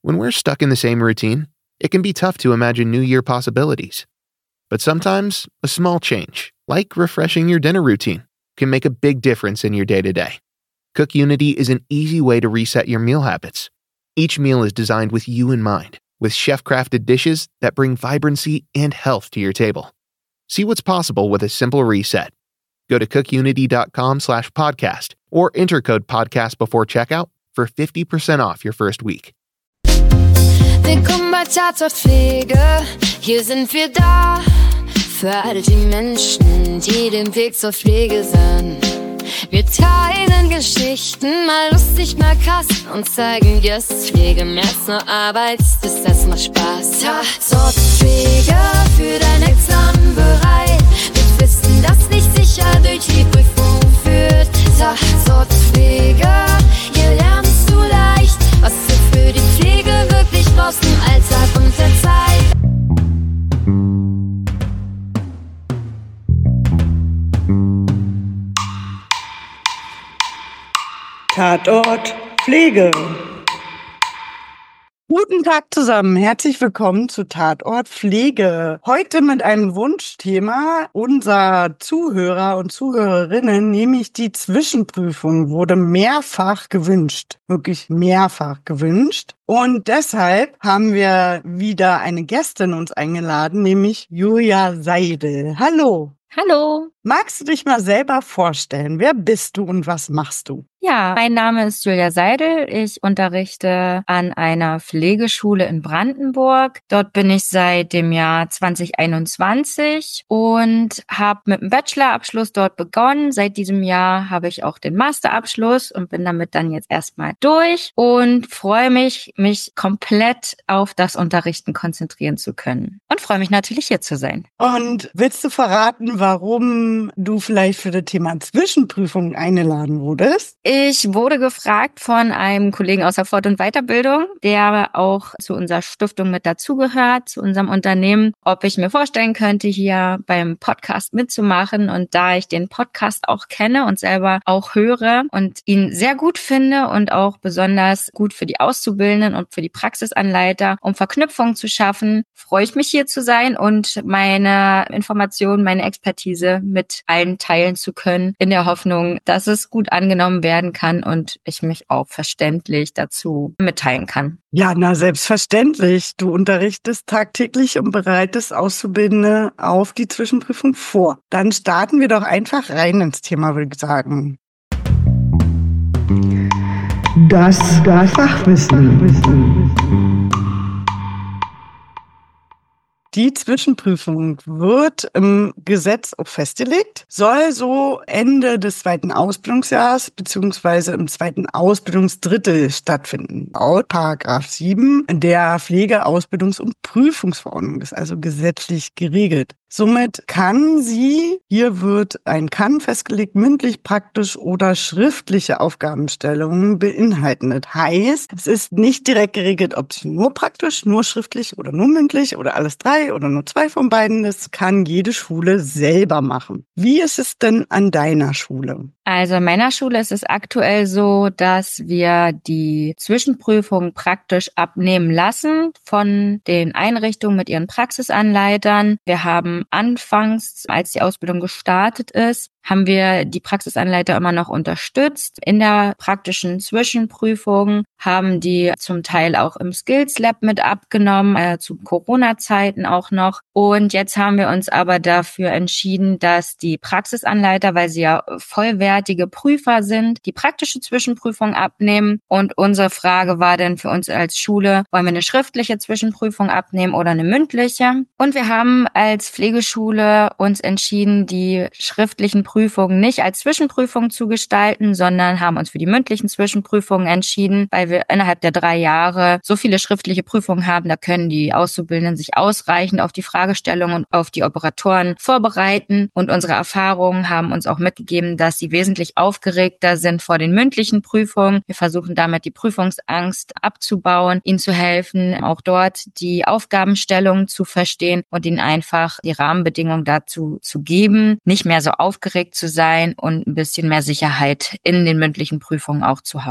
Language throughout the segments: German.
When we're stuck in the same routine, it can be tough to imagine new year possibilities. But sometimes, a small change, like refreshing your dinner routine, can make a big difference in your day-to-day. Cook Unity is an easy way to reset your meal habits. Each meal is designed with you in mind, with chef-crafted dishes that bring vibrancy and health to your table. See what's possible with a simple reset. Go to cookunity.com/podcast or enter code podcast before checkout for 50% off your first week. Willkommen bei Tatort Pflege. Hier sind wir da für all die Menschen, die den Weg zur Pflege sind. Wir teilen Geschichten, mal lustig, mal krass und zeigen dir, dass Pflege mehr als nur Arbeit ist, das macht Spaß. Tatort Pflege für dein Examen bereit. Wir wissen, das nicht sicher durch die Prüfung führt. Tatort Pflege, hier lernst du leicht, was du für die Pflege wirklich brauchst im Alltag und der Zeit. Tatort Pflege. Guten Tag zusammen, herzlich willkommen zu Tatort Pflege. Heute mit einem Wunschthema unserer Zuhörer und Zuhörerinnen, nämlich die Zwischenprüfung, wurde mehrfach gewünscht, wirklich mehrfach gewünscht. Und deshalb haben wir wieder eine Gästin uns eingeladen, nämlich Julia Seidel. Hallo. Hallo. Magst du dich mal selber vorstellen? Wer bist du und was machst du? Ja, mein Name ist Julia Seidel. Ich unterrichte an einer Pflegeschule in Brandenburg. Dort bin ich seit dem Jahr 2021 und habe mit dem Bachelorabschluss dort begonnen. Seit diesem Jahr habe ich auch den Masterabschluss und bin damit dann jetzt erstmal durch und freue mich komplett auf das Unterrichten konzentrieren zu können. Und freue mich natürlich, hier zu sein. Und willst du verraten, warum du vielleicht für das Thema Zwischenprüfung eingeladen wurdest? Ich wurde gefragt von einem Kollegen aus der Fort- und Weiterbildung, der auch zu unserer Stiftung mit dazugehört, zu unserem Unternehmen, ob ich mir vorstellen könnte, hier beim Podcast mitzumachen. Und da ich den Podcast auch kenne und selber auch höre und ihn sehr gut finde und auch besonders gut für die Auszubildenden und für die Praxisanleiter, um Verknüpfungen zu schaffen, freue ich mich, hier zu sein und meine Informationen, meine Expertise mit allen teilen zu können, in der Hoffnung, dass es gut angenommen werden kann und ich mich auch verständlich dazu mitteilen kann. Ja, na selbstverständlich. Du unterrichtest tagtäglich und bereitest Auszubildende auf die Zwischenprüfung vor. Dann starten wir doch einfach rein ins Thema, würde ich sagen. Das Fachwissen. Die Zwischenprüfung wird im Gesetz auch festgelegt, soll so Ende des 2. Ausbildungsjahres beziehungsweise im 2. Ausbildungsdrittel stattfinden. Laut § 7 der Pflegeausbildungs- und Prüfungsverordnung ist also gesetzlich geregelt. Somit hier wird ein kann festgelegt, mündlich, praktisch oder schriftliche Aufgabenstellungen beinhalten. Das heißt, es ist nicht direkt geregelt, ob sie nur praktisch, nur schriftlich oder nur mündlich oder alles 3 oder nur 2 von beiden. Das kann jede Schule selber machen. Wie ist es denn an deiner Schule? Also an meiner Schule ist es aktuell so, dass wir die Zwischenprüfung praktisch abnehmen lassen von den Einrichtungen mit ihren Praxisanleitern. Wir haben anfangs, als die Ausbildung gestartet ist, haben wir die Praxisanleiter immer noch unterstützt. In der praktischen Zwischenprüfung haben die zum Teil auch im Skills Lab mit abgenommen, zu Corona-Zeiten auch noch. Und jetzt haben wir uns aber dafür entschieden, dass die Praxisanleiter, weil sie ja vollwertige Prüfer sind, die praktische Zwischenprüfung abnehmen. Und unsere Frage war dann für uns als Schule, wollen wir eine schriftliche Zwischenprüfung abnehmen oder eine mündliche? Und wir haben als Pflegeschule uns entschieden, die schriftlichen Prüfungen nicht als Zwischenprüfung zu gestalten, sondern haben uns für die mündlichen Zwischenprüfungen entschieden, weil wir innerhalb der 3 Jahre so viele schriftliche Prüfungen haben, da können die Auszubildenden sich ausreichend auf die Fragestellungen und auf die Operatoren vorbereiten. Und unsere Erfahrungen haben uns auch mitgegeben, dass sie wesentlich aufgeregter sind vor den mündlichen Prüfungen. Wir versuchen damit die Prüfungsangst abzubauen, ihnen zu helfen, auch dort die Aufgabenstellung zu verstehen und ihnen einfach die Rahmenbedingungen dazu zu geben, nicht mehr so aufgeregt zu sein und ein bisschen mehr Sicherheit in den mündlichen Prüfungen auch zu haben.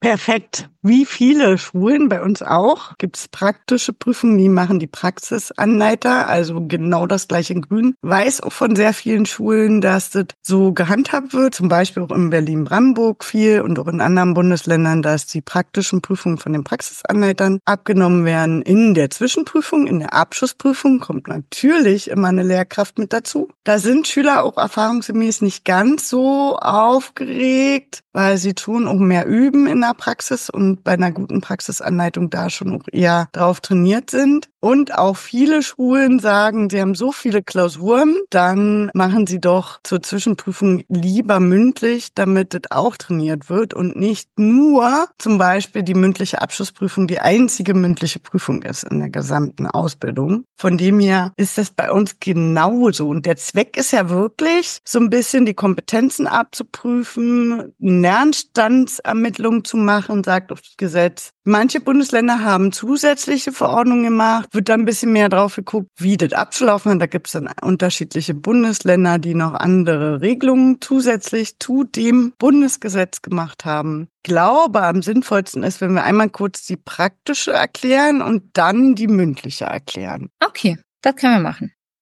Perfekt. Wie viele Schulen, bei uns auch, gibt es praktische Prüfungen, die machen die Praxisanleiter, also genau das gleiche in Grün. Weiß auch von sehr vielen Schulen, dass das so gehandhabt wird, zum Beispiel auch in Berlin-Brandenburg viel und auch in anderen Bundesländern, dass die praktischen Prüfungen von den Praxisanleitern abgenommen werden. In der Zwischenprüfung, in der Abschlussprüfung kommt natürlich immer eine Lehrkraft mit dazu. Da sind Schüler auch erfahrungsgemäß nicht ganz so aufgeregt, weil sie tun auch mehr üben in der Praxis und bei einer guten Praxisanleitung da schon auch eher drauf trainiert sind. Und auch viele Schulen sagen, sie haben so viele Klausuren, dann machen sie doch zur Zwischenprüfung lieber mündlich, damit das auch trainiert wird und nicht nur zum Beispiel die mündliche Abschlussprüfung die einzige mündliche Prüfung ist in der gesamten Ausbildung. Von dem her ist das bei uns genauso. Und der Zweck ist ja wirklich, so ein bisschen die Kompetenzen abzuprüfen, Lernstandsermittlungen zu machen, sagt auch das Gesetz. Manche Bundesländer haben zusätzliche Verordnungen gemacht, wird dann ein bisschen mehr drauf geguckt, wie das abzulaufen hat. Da gibt es dann unterschiedliche Bundesländer, die noch andere Regelungen zusätzlich zu dem Bundesgesetz gemacht haben. Ich glaube, am sinnvollsten ist, wenn wir einmal kurz die praktische erklären und dann die mündliche erklären. Okay, das können wir machen.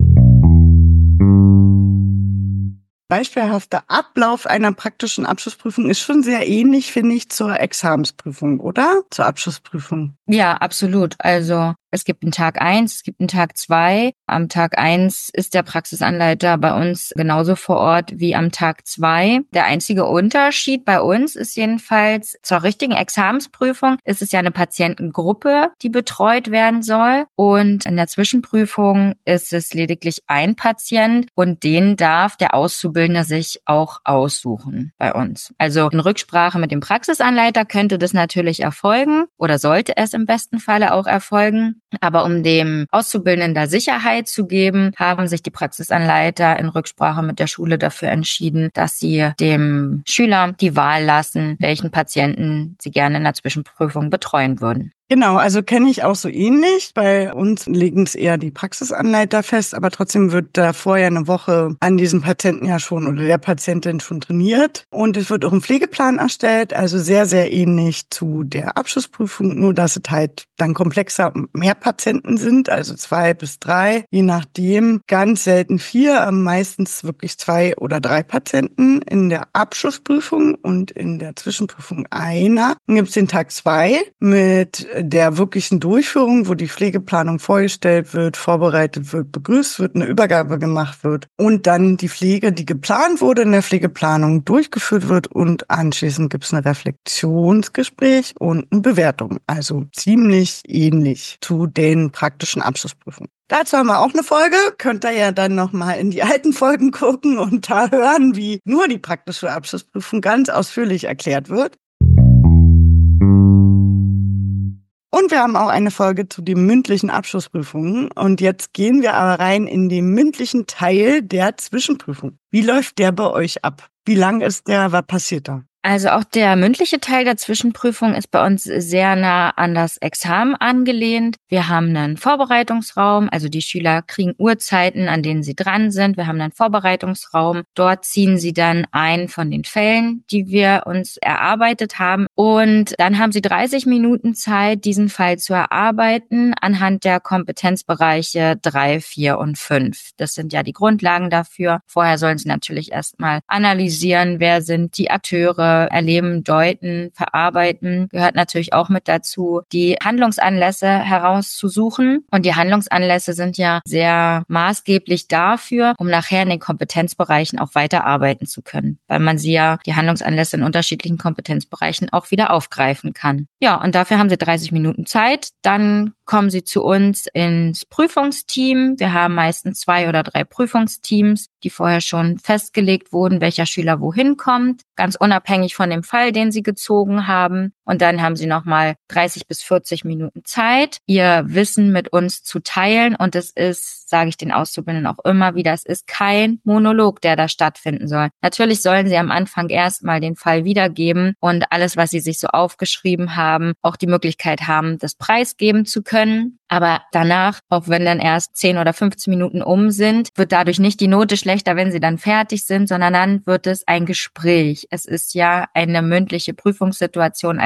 Beispielhafter Ablauf einer praktischen Abschlussprüfung ist schon sehr ähnlich, finde ich, zur Examensprüfung, oder? Zur Abschlussprüfung. Ja, absolut. Also es gibt einen Tag 1, es gibt einen Tag 2. Am Tag 1 ist der Praxisanleiter bei uns genauso vor Ort wie am Tag 2. Der einzige Unterschied bei uns ist jedenfalls, zur richtigen Examensprüfung ist es ja eine Patientengruppe, die betreut werden soll. Und in der Zwischenprüfung ist es lediglich ein Patient und den darf der Auszubildende sich auch aussuchen bei uns. Also in Rücksprache mit dem Praxisanleiter könnte das natürlich erfolgen oder sollte es im besten Falle auch erfolgen. Aber um dem Auszubildenden da Sicherheit zu geben, haben sich die Praxisanleiter in Rücksprache mit der Schule dafür entschieden, dass sie dem Schüler die Wahl lassen, welchen Patienten sie gerne in der Zwischenprüfung betreuen würden. Genau, also kenne ich auch so ähnlich. Bei uns legen es eher die Praxisanleiter fest, aber trotzdem wird da vorher eine Woche an diesem Patienten ja schon oder der Patientin schon trainiert. Und es wird auch ein Pflegeplan erstellt, also sehr, sehr ähnlich zu der Abschlussprüfung, nur dass es halt dann komplexer und mehr Patienten sind, also 2 bis 3, je nachdem. Ganz selten 4, meistens wirklich 2 oder 3 Patienten in der Abschlussprüfung und in der Zwischenprüfung einer. Dann gibt es den Tag 2 mit der wirklichen Durchführung, wo die Pflegeplanung vorgestellt wird, vorbereitet wird, begrüßt wird, eine Übergabe gemacht wird und dann die Pflege, die geplant wurde in der Pflegeplanung, durchgeführt wird und anschließend gibt es ein Reflexionsgespräch und eine Bewertung. Also ziemlich ähnlich zu den praktischen Abschlussprüfungen. Dazu haben wir auch eine Folge. Könnt ihr ja dann nochmal in die alten Folgen gucken und da hören, wie nur die praktische Abschlussprüfung ganz ausführlich erklärt wird. Und wir haben auch eine Folge zu den mündlichen Abschlussprüfungen. Und jetzt gehen wir aber rein in den mündlichen Teil der Zwischenprüfung. Wie läuft der bei euch ab? Wie lang ist der? Was passiert da? Also auch der mündliche Teil der Zwischenprüfung ist bei uns sehr nah an das Examen angelehnt. Wir haben einen Vorbereitungsraum, also die Schüler kriegen Uhrzeiten, an denen sie dran sind. Wir haben einen Vorbereitungsraum. Dort ziehen sie dann einen von den Fällen, die wir uns erarbeitet haben. Und dann haben sie 30 Minuten Zeit, diesen Fall zu erarbeiten anhand der Kompetenzbereiche 3, 4 und 5. Das sind ja die Grundlagen dafür. Vorher sollen sie natürlich erstmal analysieren, wer sind die Akteure, erleben, deuten, verarbeiten, gehört natürlich auch mit dazu, die Handlungsanlässe herauszusuchen. Und die Handlungsanlässe sind ja sehr maßgeblich dafür, um nachher in den Kompetenzbereichen auch weiterarbeiten zu können, weil man sie ja, die Handlungsanlässe in unterschiedlichen Kompetenzbereichen auch wieder aufgreifen kann. Ja, und dafür haben sie 30 Minuten Zeit. Dann kommen sie zu uns ins Prüfungsteam. Wir haben meistens 2 oder 3 Prüfungsteams, die vorher schon festgelegt wurden, welcher Schüler wohin kommt, ganz unabhängig von dem Fall, den sie gezogen haben. Und dann haben sie nochmal 30 bis 40 Minuten Zeit, ihr Wissen mit uns zu teilen. Und es ist, sage ich den Auszubildenden auch immer wieder, es ist kein Monolog, der da stattfinden soll. Natürlich sollen sie am Anfang erstmal den Fall wiedergeben und alles, was sie sich so aufgeschrieben haben, auch die Möglichkeit haben, das preisgeben zu können. Aber danach, auch wenn dann erst 10 oder 15 Minuten um sind, wird dadurch nicht die Note schlechter, wenn sie dann fertig sind, sondern dann wird es ein Gespräch. Es ist ja eine mündliche Prüfungssituation als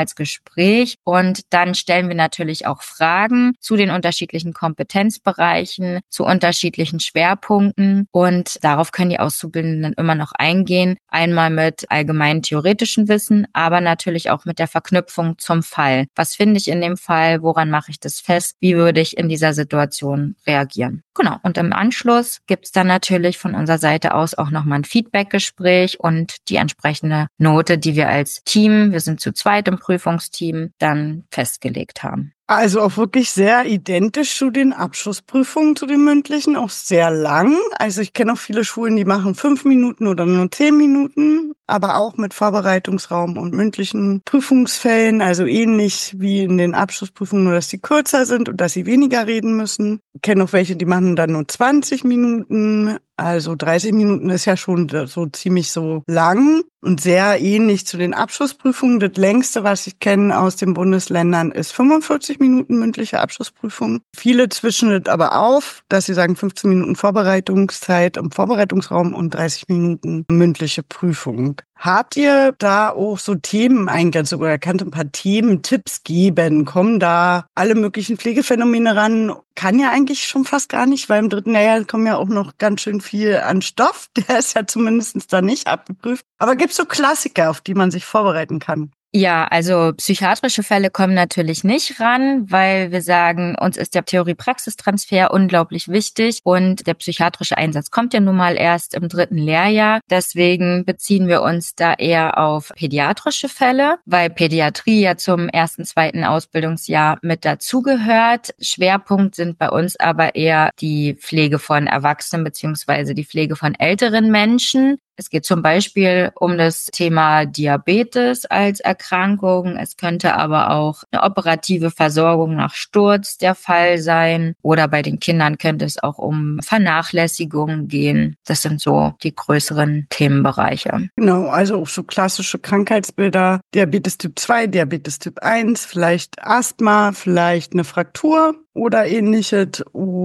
als Gespräch und dann stellen wir natürlich auch Fragen zu den unterschiedlichen Kompetenzbereichen, zu unterschiedlichen Schwerpunkten und darauf können die Auszubildenden immer noch eingehen. Einmal mit allgemein theoretischem Wissen, aber natürlich auch mit der Verknüpfung zum Fall. Was finde ich in dem Fall? Woran mache ich das fest? Wie würde ich in dieser Situation reagieren? Genau. Und im Anschluss gibt es dann natürlich von unserer Seite aus auch nochmal ein Feedbackgespräch und die entsprechende Note, die wir als Team, wir sind zu zweit im Prüfungsteam, dann festgelegt haben. Also auch wirklich sehr identisch zu den Abschlussprüfungen, zu den mündlichen, auch sehr lang. Also ich kenne auch viele Schulen, die machen 5 Minuten oder nur 10 Minuten, aber auch mit Vorbereitungsraum und mündlichen Prüfungsfällen, also ähnlich wie in den Abschlussprüfungen, nur dass die kürzer sind und dass sie weniger reden müssen. Ich kenne auch welche, die machen dann nur 20 Minuten. Also 30 Minuten ist ja schon so ziemlich so lang und sehr ähnlich zu den Abschlussprüfungen. Das längste, was ich kenne aus den Bundesländern, ist 45 Minuten mündliche Abschlussprüfung. Viele zwischen das aber auf, dass sie sagen 15 Minuten Vorbereitungszeit im Vorbereitungsraum und 30 Minuten mündliche Prüfung. Habt ihr da auch so Themeneingrenzungen oder kannst ein paar Thementipps geben? Kommen da alle möglichen Pflegephänomene ran? Kann ja eigentlich schon fast gar nicht, weil im 3. Lehrjahr kommen ja auch noch ganz schön viel an Stoff. Der ist ja zumindest da nicht abgeprüft. Aber gibt's so Klassiker, auf die man sich vorbereiten kann? Ja, also psychiatrische Fälle kommen natürlich nicht ran, weil wir sagen, uns ist der Theorie-Praxistransfer unglaublich wichtig und der psychiatrische Einsatz kommt ja nun mal erst im 3. Lehrjahr. Deswegen beziehen wir uns da eher auf pädiatrische Fälle, weil Pädiatrie ja zum 1., 2. Ausbildungsjahr mit dazugehört. Schwerpunkt sind bei uns aber eher die Pflege von Erwachsenen beziehungsweise die Pflege von älteren Menschen. Es geht zum Beispiel um das Thema Diabetes als Erkrankung. Es könnte aber auch eine operative Versorgung nach Sturz der Fall sein. Oder bei den Kindern könnte es auch um Vernachlässigung gehen. Das sind so die größeren Themenbereiche. Genau, also auch so klassische Krankheitsbilder. Diabetes Typ 2, Diabetes Typ 1, vielleicht Asthma, vielleicht eine Fraktur oder ähnliches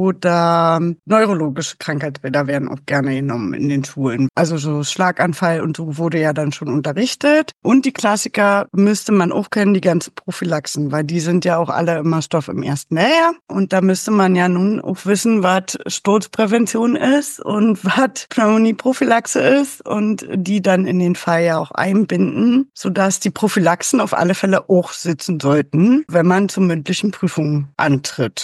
oder neurologische Krankheitsbilder werden auch gerne genommen in den Schulen. Also so Schlaganfall und so wurde ja dann schon unterrichtet. Und die Klassiker müsste man auch kennen, die ganzen Prophylaxen, weil die sind ja auch alle immer Stoff im 1. Lehrjahr. Und da müsste man ja nun auch wissen, was Sturzprävention ist und was Pneumonieprophylaxe ist und die dann in den Fall ja auch einbinden, sodass die Prophylaxen auf alle Fälle auch sitzen sollten, wenn man zur mündlichen Prüfung antritt.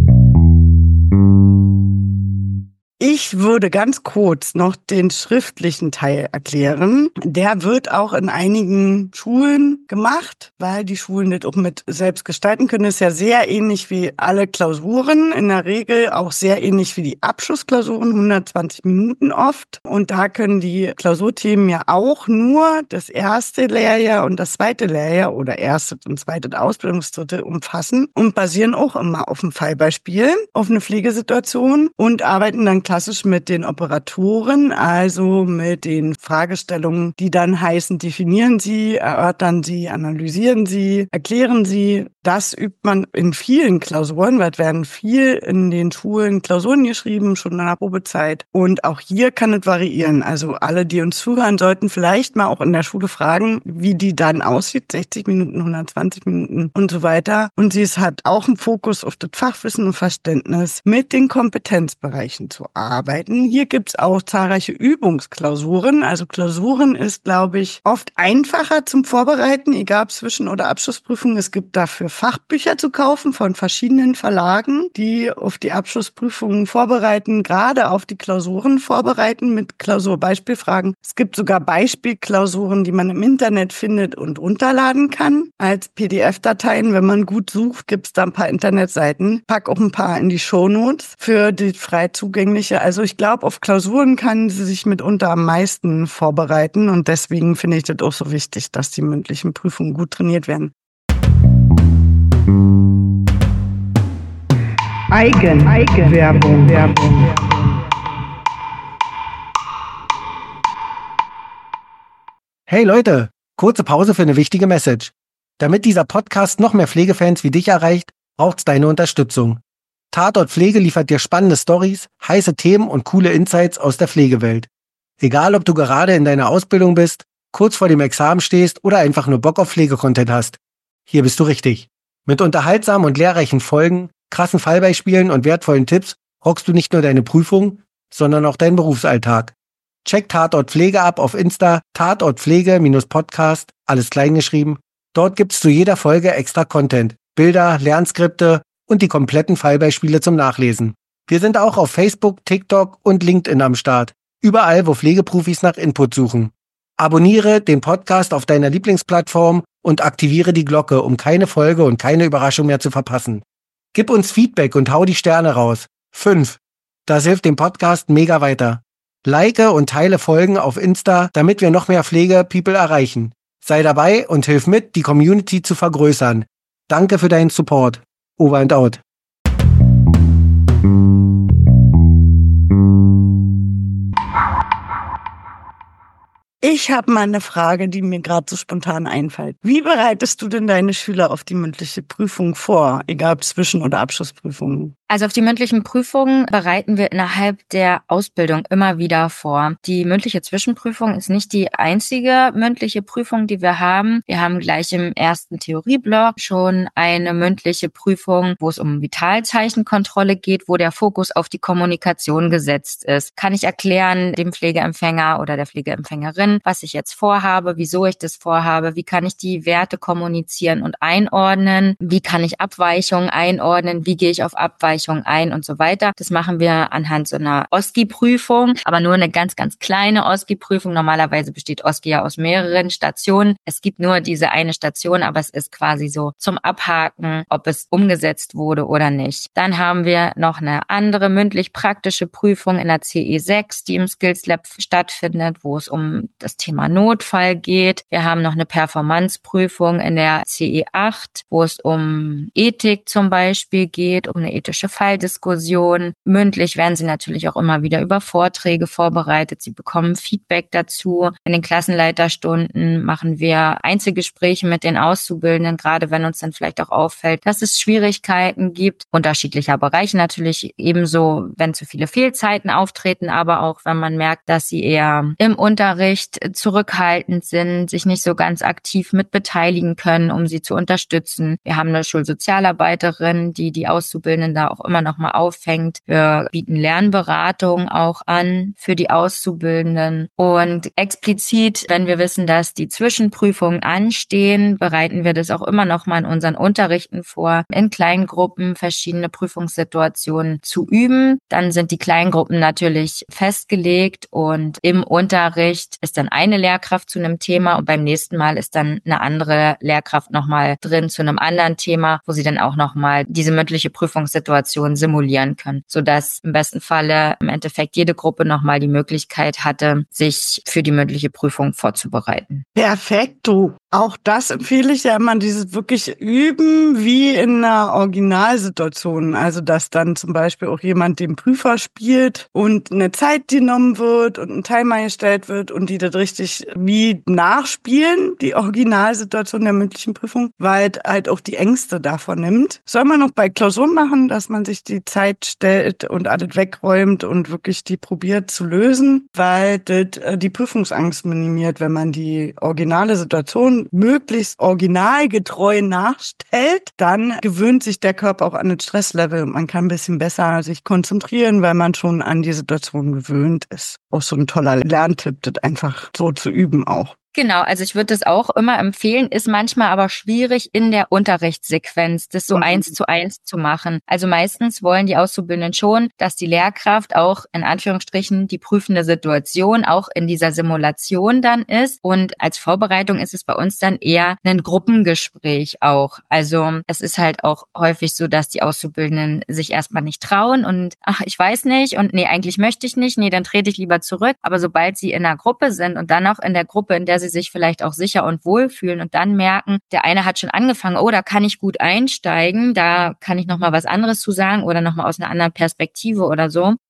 Ich würde ganz kurz noch den schriftlichen Teil erklären. Der wird auch in einigen Schulen gemacht, weil die Schulen das auch mit selbst gestalten können. Das ist ja sehr ähnlich wie alle Klausuren. In der Regel auch sehr ähnlich wie die Abschlussklausuren, 120 Minuten oft. Und da können die Klausurthemen ja auch nur das 1. Lehrjahr und das 2. Lehrjahr oder 1. und 2. Ausbildungsdrittel umfassen und basieren auch immer auf einem Fallbeispiel, auf eine Pflegesituation und arbeiten dann klassisch mit den Operatoren, also mit den Fragestellungen, die dann heißen, definieren Sie, erörtern Sie, analysieren Sie, erklären Sie. Das übt man in vielen Klausuren, weil es werden viel in den Schulen Klausuren geschrieben, schon in der Probezeit. Und auch hier kann es variieren. Also alle, die uns zuhören, sollten vielleicht mal auch in der Schule fragen, wie die dann aussieht. 60 Minuten, 120 Minuten und so weiter. Und sie hat auch einen Fokus auf das Fachwissen und Verständnis mit den Kompetenzbereichen zu arbeiten. Hier gibt's auch zahlreiche Übungsklausuren. Also Klausuren ist, glaube ich, oft einfacher zum Vorbereiten, egal ob Zwischen- oder Abschlussprüfungen. Es gibt dafür Fachbücher zu kaufen von verschiedenen Verlagen, die auf die Abschlussprüfungen vorbereiten, gerade auf die Klausuren vorbereiten mit Klausurbeispielfragen. Es gibt sogar Beispielklausuren, die man im Internet findet und runterladen kann als PDF-Dateien. Wenn man gut sucht, gibt's da ein paar Internetseiten. Pack auch ein paar in die Shownotes für die frei zugängliche. Also ich glaube, auf Klausuren kann sie sich mitunter am meisten vorbereiten und deswegen finde ich das auch so wichtig, dass die mündlichen Prüfungen gut trainiert werden. Eigenwerbung. Hey Leute, kurze Pause für eine wichtige Message. Damit dieser Podcast noch mehr Pflegefans wie dich erreicht, braucht's deine Unterstützung. Tatort Pflege liefert dir spannende Stories, heiße Themen und coole Insights aus der Pflegewelt. Egal, ob du gerade in deiner Ausbildung bist, kurz vor dem Examen stehst oder einfach nur Bock auf Pflegecontent hast. Hier bist du richtig. Mit unterhaltsamen und lehrreichen Folgen, krassen Fallbeispielen und wertvollen Tipps rockst du nicht nur deine Prüfung, sondern auch deinen Berufsalltag. Check Tatort Pflege ab auf Insta, Tatortpflege-Podcast, alles klein geschrieben. Dort gibt's zu jeder Folge extra Content, Bilder, Lernskripte und die kompletten Fallbeispiele zum Nachlesen. Wir sind auch auf Facebook, TikTok und LinkedIn am Start. Überall, wo Pflegeprofis nach Input suchen. Abonniere den Podcast auf deiner Lieblingsplattform und aktiviere die Glocke, um keine Folge und keine Überraschung mehr zu verpassen. Gib uns Feedback und hau die Sterne raus. 5. Das hilft dem Podcast mega weiter. Like und teile Folgen auf Insta, damit wir noch mehr Pflege-People erreichen. Sei dabei und hilf mit, die Community zu vergrößern. Danke für deinen Support. Over and out. Ich habe mal eine Frage, die mir gerade so spontan einfällt. Wie bereitest du denn deine Schüler auf die mündliche Prüfung vor, egal ob Zwischen- oder Abschlussprüfungen? Also auf die mündlichen Prüfungen bereiten wir innerhalb der Ausbildung immer wieder vor. Die mündliche Zwischenprüfung ist nicht die einzige mündliche Prüfung, die wir haben. Wir haben gleich im ersten Theorieblock schon eine mündliche Prüfung, wo es um Vitalzeichenkontrolle geht, wo der Fokus auf die Kommunikation gesetzt ist. Kann ich erklären dem Pflegeempfänger oder der Pflegeempfängerin, was ich jetzt vorhabe, wieso ich das vorhabe, wie kann ich die Werte kommunizieren und einordnen, wie kann ich Abweichungen einordnen, wie gehe ich auf Abweichungen ein und so weiter. Das machen wir anhand so einer OSCE-Prüfung, aber nur eine ganz, ganz kleine OSCE-Prüfung. Normalerweise besteht OSCE ja aus mehreren Stationen. Es gibt nur diese eine Station, aber es ist quasi so zum Abhaken, ob es umgesetzt wurde oder nicht. Dann haben wir noch eine andere mündlich-praktische Prüfung in der CE6, die im Skills Lab stattfindet, wo es um das Thema Notfall geht. Wir haben noch eine Performance-Prüfung in der CE8, wo es um Ethik zum Beispiel geht, um eine ethische Falldiskussion. Mündlich werden sie natürlich auch immer wieder über Vorträge vorbereitet. Sie bekommen Feedback dazu. In den Klassenleiterstunden machen wir Einzelgespräche mit den Auszubildenden, gerade wenn uns dann vielleicht auch auffällt, dass es Schwierigkeiten gibt, unterschiedlicher Bereiche natürlich, ebenso wenn zu viele Fehlzeiten auftreten, aber auch wenn man merkt, dass sie eher im Unterricht zurückhaltend sind, sich nicht so ganz aktiv mit beteiligen können, um sie zu unterstützen. Wir haben eine Schulsozialarbeiterin, die Auszubildenden da auch immer noch mal auffängt. Wir bieten Lernberatung auch an für die Auszubildenden. Und explizit, wenn wir wissen, dass die Zwischenprüfungen anstehen, bereiten wir das auch immer noch mal in unseren Unterrichten vor, in kleinen Gruppen verschiedene Prüfungssituationen zu üben. Dann sind die Kleingruppen natürlich festgelegt und im Unterricht ist dann eine Lehrkraft zu einem Thema und beim nächsten Mal ist dann eine andere Lehrkraft nochmal drin zu einem anderen Thema, wo sie dann auch nochmal diese mündliche Prüfungssituation simulieren können, sodass im besten Falle im Endeffekt jede Gruppe nochmal die Möglichkeit hatte, sich für die mündliche Prüfung vorzubereiten. Perfekt, du. Auch das empfehle ich ja immer, dieses wirklich Üben wie in einer Originalsituation. Also, dass dann zum Beispiel auch jemand den Prüfer spielt und eine Zeit genommen wird und ein Timer gestellt wird und die das richtig wie nachspielen, die Originalsituation der mündlichen Prüfung, weil halt auch die Ängste davon nimmt. Soll man noch bei Klausuren machen, dass man sich die Zeit stellt und alles wegräumt und wirklich die probiert zu lösen, weil das die Prüfungsangst minimiert, wenn man die originale Situation möglichst originalgetreu nachstellt, dann gewöhnt sich der Körper auch an das Stresslevel und man kann ein bisschen besser sich konzentrieren, weil man schon an die Situation gewöhnt ist. Auch so ein toller Lerntipp, das einfach so zu üben auch. Genau, also ich würde das auch immer empfehlen, ist manchmal aber schwierig in der Unterrichtssequenz, das so 1:1 zu machen. Also meistens wollen die Auszubildenden schon, dass die Lehrkraft auch in Anführungsstrichen die prüfende Situation auch in dieser Simulation dann ist. Und als Vorbereitung ist es bei uns dann eher ein Gruppengespräch auch. Also es ist halt auch häufig so, dass die Auszubildenden sich erstmal nicht trauen und ich weiß nicht und nee, eigentlich möchte ich nicht, nee, dann trete ich lieber zurück. Aber sobald sie in einer Gruppe sind und dann auch in der Gruppe, in der sie sich vielleicht auch sicher und wohl fühlen und dann merken, der eine hat schon angefangen, oh, da kann ich gut einsteigen, da kann ich nochmal was anderes zu sagen oder nochmal aus einer anderen Perspektive oder so,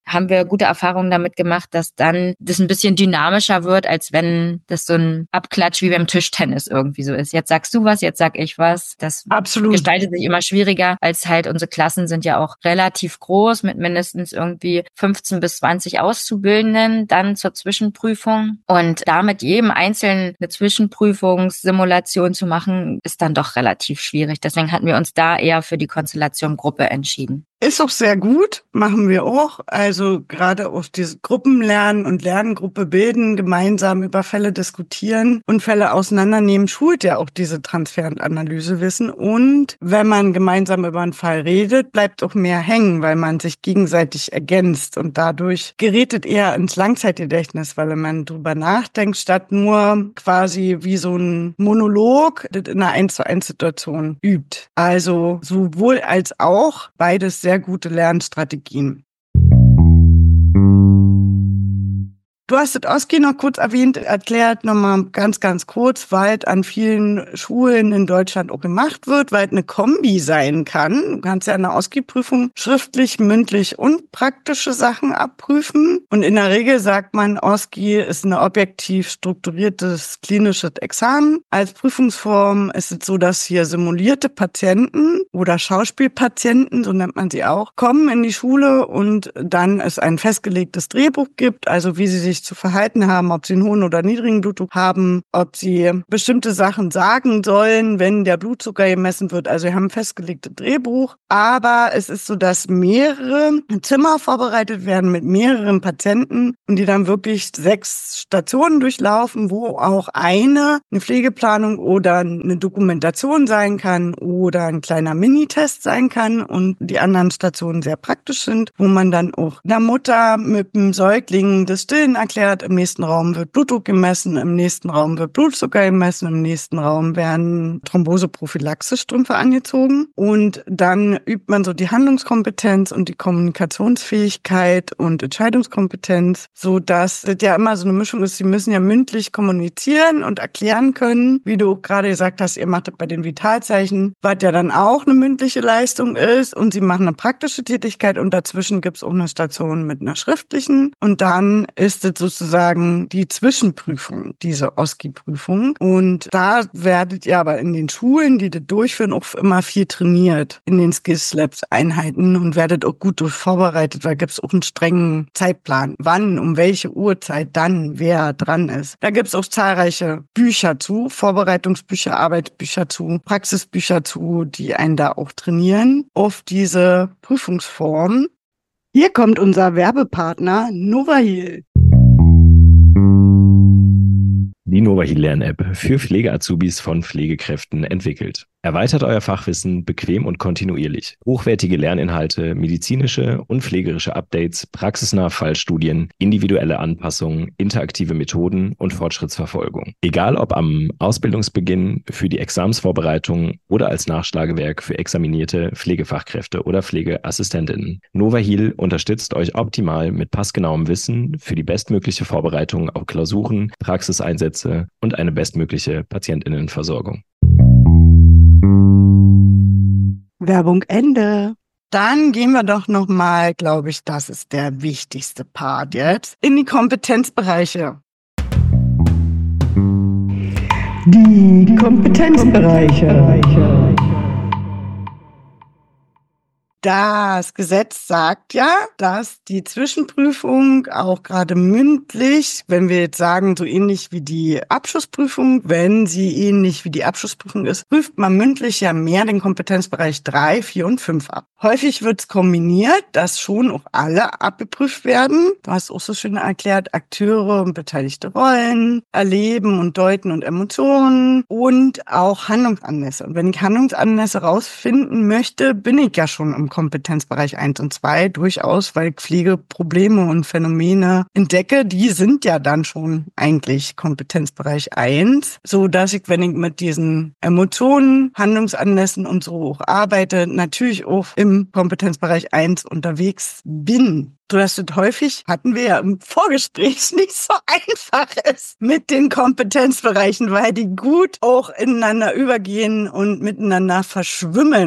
haben wir gute Erfahrungen damit gemacht, dass dann das ein bisschen dynamischer wird, als wenn das so ein Abklatsch wie beim Tischtennis irgendwie so ist. Jetzt sagst du was, jetzt sag ich was. Das Absolut. Gestaltet sich immer schwieriger, als halt unsere Klassen sind ja auch relativ groß mit mindestens irgendwie 15 bis 20 Auszubildenden dann zur Zwischenprüfung. Und damit jedem Einzelnen eine Zwischenprüfungssimulation zu machen, ist dann doch relativ schwierig. Deswegen hatten wir uns da eher für die Konstellation Gruppe entschieden. Ist auch sehr gut, machen wir auch. Also gerade auf diese Gruppenlernen und Lerngruppe bilden, gemeinsam über Fälle diskutieren und Fälle auseinandernehmen, schult ja auch diese Transfer- und Analysewissen. Und wenn man gemeinsam über einen Fall redet, bleibt auch mehr hängen, weil man sich gegenseitig ergänzt und dadurch gerätet eher ins Langzeitgedächtnis, weil man drüber nachdenkt, statt nur quasi wie so ein Monolog das in einer 1:1 Situation übt. Also sowohl als auch beides sehr gute Lernstrategien. Du hast das OSCE noch kurz erklärt, nochmal ganz, ganz kurz, weil es an vielen Schulen in Deutschland auch gemacht wird, weil es eine Kombi sein kann. Du kannst ja in der OSCE-Prüfung schriftlich, mündlich und praktische Sachen abprüfen. Und in der Regel sagt man, OSCE ist ein objektiv strukturiertes klinisches Examen. Als Prüfungsform ist es so, dass hier simulierte Patienten oder Schauspielpatienten, so nennt man sie auch, kommen in die Schule und dann es ein festgelegtes Drehbuch gibt, also wie sie sich zu verhalten haben, ob sie einen hohen oder niedrigen Blutdruck haben, ob sie bestimmte Sachen sagen sollen, wenn der Blutzucker gemessen wird. Also wir haben ein festgelegtes Drehbuch, aber es ist so, dass mehrere Zimmer vorbereitet werden mit mehreren Patienten und die dann wirklich 6 Stationen durchlaufen, wo auch eine Pflegeplanung oder eine Dokumentation sein kann oder ein kleiner Minitest sein kann und die anderen Stationen sehr praktisch sind, wo man dann auch der Mutter mit dem Säugling das Stillen erklärt, im nächsten Raum wird Blutdruck gemessen, im nächsten Raum wird Blutzucker gemessen, im nächsten Raum werden Thromboseprophylaxestrümpfe angezogen und dann übt man so die Handlungskompetenz und die Kommunikationsfähigkeit und Entscheidungskompetenz, so dass das ja immer so eine Mischung ist. Sie müssen ja mündlich kommunizieren und erklären können, wie du gerade gesagt hast, ihr macht das bei den Vitalzeichen, was ja dann auch eine mündliche Leistung ist und sie machen eine praktische Tätigkeit und dazwischen gibt es auch eine Station mit einer schriftlichen und dann ist es sozusagen die Zwischenprüfung, diese OSCE-Prüfung. Und da werdet ihr aber in den Schulen, die das durchführen, auch immer viel trainiert in den Skills Labs Einheiten und werdet auch gut vorbereitet, weil gibt es auch einen strengen Zeitplan, wann, um welche Uhrzeit, dann, wer dran ist. Da gibt es auch zahlreiche Bücher zu, Vorbereitungsbücher, Arbeitsbücher zu, Praxisbücher zu, die einen da auch trainieren auf diese Prüfungsform. Hier kommt unser Werbepartner Novahil. Die Novahil Lern-App für Pflege-Azubis von Pflegekräften entwickelt. Erweitert euer Fachwissen bequem und kontinuierlich. Hochwertige Lerninhalte, medizinische und pflegerische Updates, praxisnahe Fallstudien, individuelle Anpassungen, interaktive Methoden und Fortschrittsverfolgung. Egal ob am Ausbildungsbeginn, für die Examsvorbereitung oder als Nachschlagewerk für examinierte Pflegefachkräfte oder Pflegeassistentinnen. Novahil unterstützt euch optimal mit passgenauem Wissen für die bestmögliche Vorbereitung auf Klausuren, Praxiseinsätze und eine bestmögliche PatientInnenversorgung. Werbung Ende. Dann gehen wir doch nochmal, glaube ich, das ist der wichtigste Part jetzt, in die Kompetenzbereiche. Die Kompetenzbereiche. Das Gesetz sagt ja, dass die Zwischenprüfung auch gerade mündlich, wenn wir jetzt sagen, so ähnlich wie die Abschlussprüfung, wenn sie ähnlich wie die Abschlussprüfung ist, prüft man mündlich ja mehr den Kompetenzbereich 3, 4 und 5 ab. Häufig wird es kombiniert, dass schon auch alle abgeprüft werden. Du hast auch so schön erklärt, Akteure und beteiligte Rollen, Erleben und Deuten und Emotionen und auch Handlungsanlässe. Und wenn ich Handlungsanlässe rausfinden möchte, bin ich ja schon im Kompetenzbereich 1 und 2 durchaus, weil ich Pflegeprobleme und Phänomene entdecke, die sind ja dann schon eigentlich Kompetenzbereich 1, so dass ich, wenn ich mit diesen Emotionen, Handlungsanlässen und so auch arbeite, natürlich auch im Kompetenzbereich 1 unterwegs bin. So dass das häufig, hatten wir ja im Vorgespräch, nicht so einfach ist mit den Kompetenzbereichen, weil die gut auch ineinander übergehen und miteinander verschwimmen.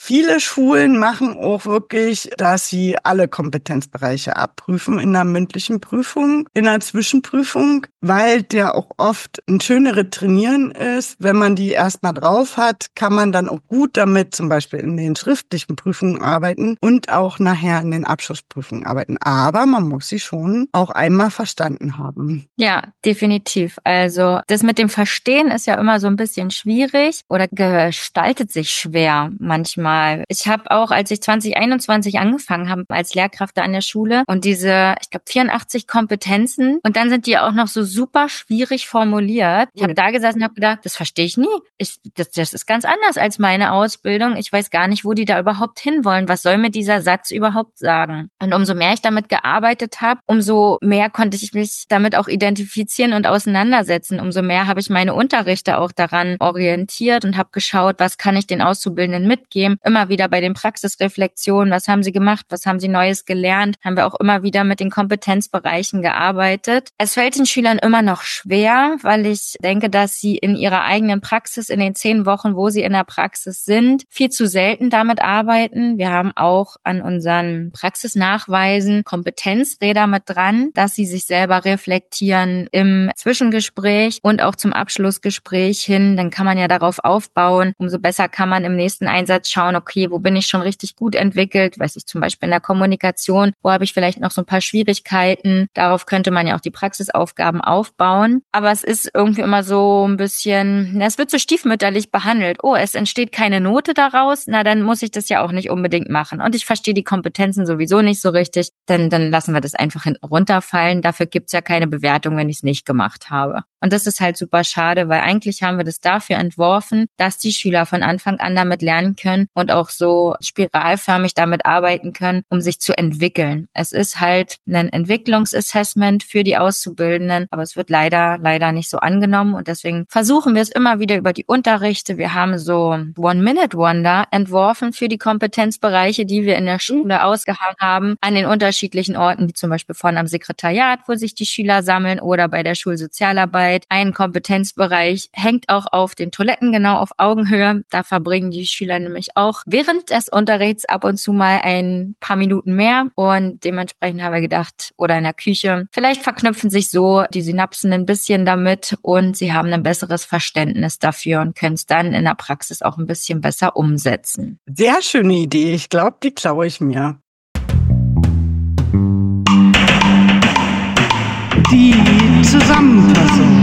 Viele Schulen machen auch wirklich, dass sie alle Kompetenzbereiche abprüfen in der mündlichen Prüfung, in der Zwischenprüfung, weil der auch oft ein schöneres Trainieren ist. Wenn man die erstmal drauf hat, kann man dann auch gut damit zum Beispiel in den schriftlichen Prüfungen arbeiten und auch nachher in den Abschlussprüfungen arbeiten. Aber man muss sie schon auch einmal verstanden haben. Ja, definitiv. Also das mit dem Verstehen ist ja immer so ein bisschen schwierig oder gestaltet sich schwer manchmal. Ich habe auch, als ich 2021 angefangen habe als Lehrkraft da an der Schule und diese, ich glaube 84 Kompetenzen und dann sind die auch noch so super schwierig formuliert. Ich habe da gesessen und habe gedacht, das verstehe ich nie. Das ist ganz anders als meine Ausbildung. Ich weiß gar nicht, wo die da überhaupt hinwollen. Was soll mir dieser Satz überhaupt sagen? Und umso mehr ich damit gearbeitet habe, umso mehr konnte ich mich damit auch identifizieren und auseinandersetzen. Umso mehr habe ich meine Unterrichte auch daran orientiert und habe geschaut, was kann ich den Auszubildenden mitgeben. Immer wieder bei den Praxisreflexionen, was haben sie gemacht, was haben sie Neues gelernt, haben wir auch immer wieder mit den Kompetenzbereichen gearbeitet. Es fällt den Schülern immer noch schwer, weil ich denke, dass sie in ihrer eigenen Praxis, in den 10 Wochen, wo sie in der Praxis sind, viel zu selten damit arbeiten. Wir haben auch an unseren Praxisnachweisen Kompetenzräder mit dran, dass sie sich selber reflektieren im Zwischengespräch und auch zum Abschlussgespräch hin. Dann kann man ja darauf aufbauen. Umso besser kann man im nächsten Einsatz schauen, okay, wo bin ich schon richtig gut entwickelt? Weiß ich, zum Beispiel in der Kommunikation, wo habe ich vielleicht noch so ein paar Schwierigkeiten? Darauf könnte man ja auch die Praxisaufgaben aufbauen. Aber es ist irgendwie immer so ein bisschen, es wird so stiefmütterlich behandelt. Oh, es entsteht keine Note daraus. Na, dann muss ich das ja auch nicht unbedingt machen. Und ich verstehe die Kompetenzen sowieso nicht so richtig. Dann lassen wir das einfach hinten runterfallen. Dafür gibt's ja keine Bewertung, wenn ich es nicht gemacht habe. Und das ist halt super schade, weil eigentlich haben wir das dafür entworfen, dass die Schüler von Anfang an damit lernen können und auch so spiralförmig damit arbeiten können, um sich zu entwickeln. Es ist halt ein Entwicklungsassessment für die Auszubildenden, aber es wird leider nicht so angenommen und deswegen versuchen wir es immer wieder über die Unterrichte. Wir haben so One-Minute-Wonder entworfen für die Kompetenzbereiche, die wir in der Schule ausgehangen haben, an den unterschiedlichen Orten, wie zum Beispiel vorne am Sekretariat, wo sich die Schüler sammeln oder bei der Schulsozialarbeit. Ein Kompetenzbereich hängt auch auf den Toiletten, genau auf Augenhöhe. Da verbringen die Schüler nämlich auch während des Unterrichts ab und zu mal ein paar Minuten mehr und dementsprechend haben wir gedacht, oder in der Küche, vielleicht verknüpfen sich so die Synapsen ein bisschen damit und sie haben ein besseres Verständnis dafür und können es dann in der Praxis auch ein bisschen besser umsetzen. Sehr schöne Idee. Ich glaube, die klaue ich mir. Die Zusammenfassung.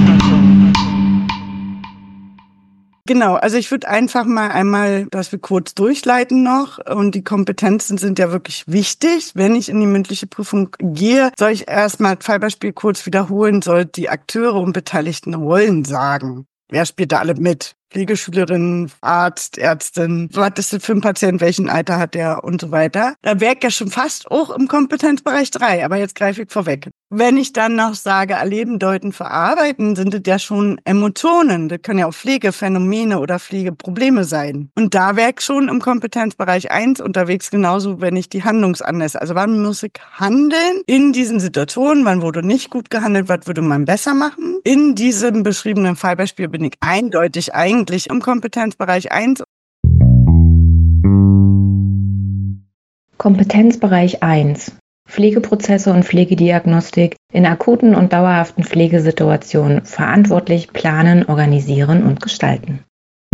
Genau, also ich würde einfach mal einmal, dass wir kurz durchleiten noch und die Kompetenzen sind ja wirklich wichtig. Wenn ich in die mündliche Prüfung gehe, soll ich erstmal das Fallbeispiel kurz wiederholen, soll die Akteure und Beteiligten Rollen sagen. Wer spielt da alle mit? Pflegeschülerin, Arzt, Ärztin, was ist das für ein Patient, welchen Alter hat der und so weiter. Da wäre ich ja schon fast auch im Kompetenzbereich 3, aber jetzt greife ich vorweg. Wenn ich dann noch sage, erleben, deuten, verarbeiten, sind das ja schon Emotionen. Das können ja auch Pflegephänomene oder Pflegeprobleme sein. Und da wäre ich schon im Kompetenzbereich 1 unterwegs, genauso wenn ich die Handlungsanlässe. Also wann muss ich handeln in diesen Situationen, wann wurde nicht gut gehandelt, was würde man besser machen. In diesem beschriebenen Fallbeispiel bin ich eindeutig eigentlich im Kompetenzbereich 1. Kompetenzbereich 1. Pflegeprozesse und Pflegediagnostik in akuten und dauerhaften Pflegesituationen verantwortlich planen, organisieren und gestalten.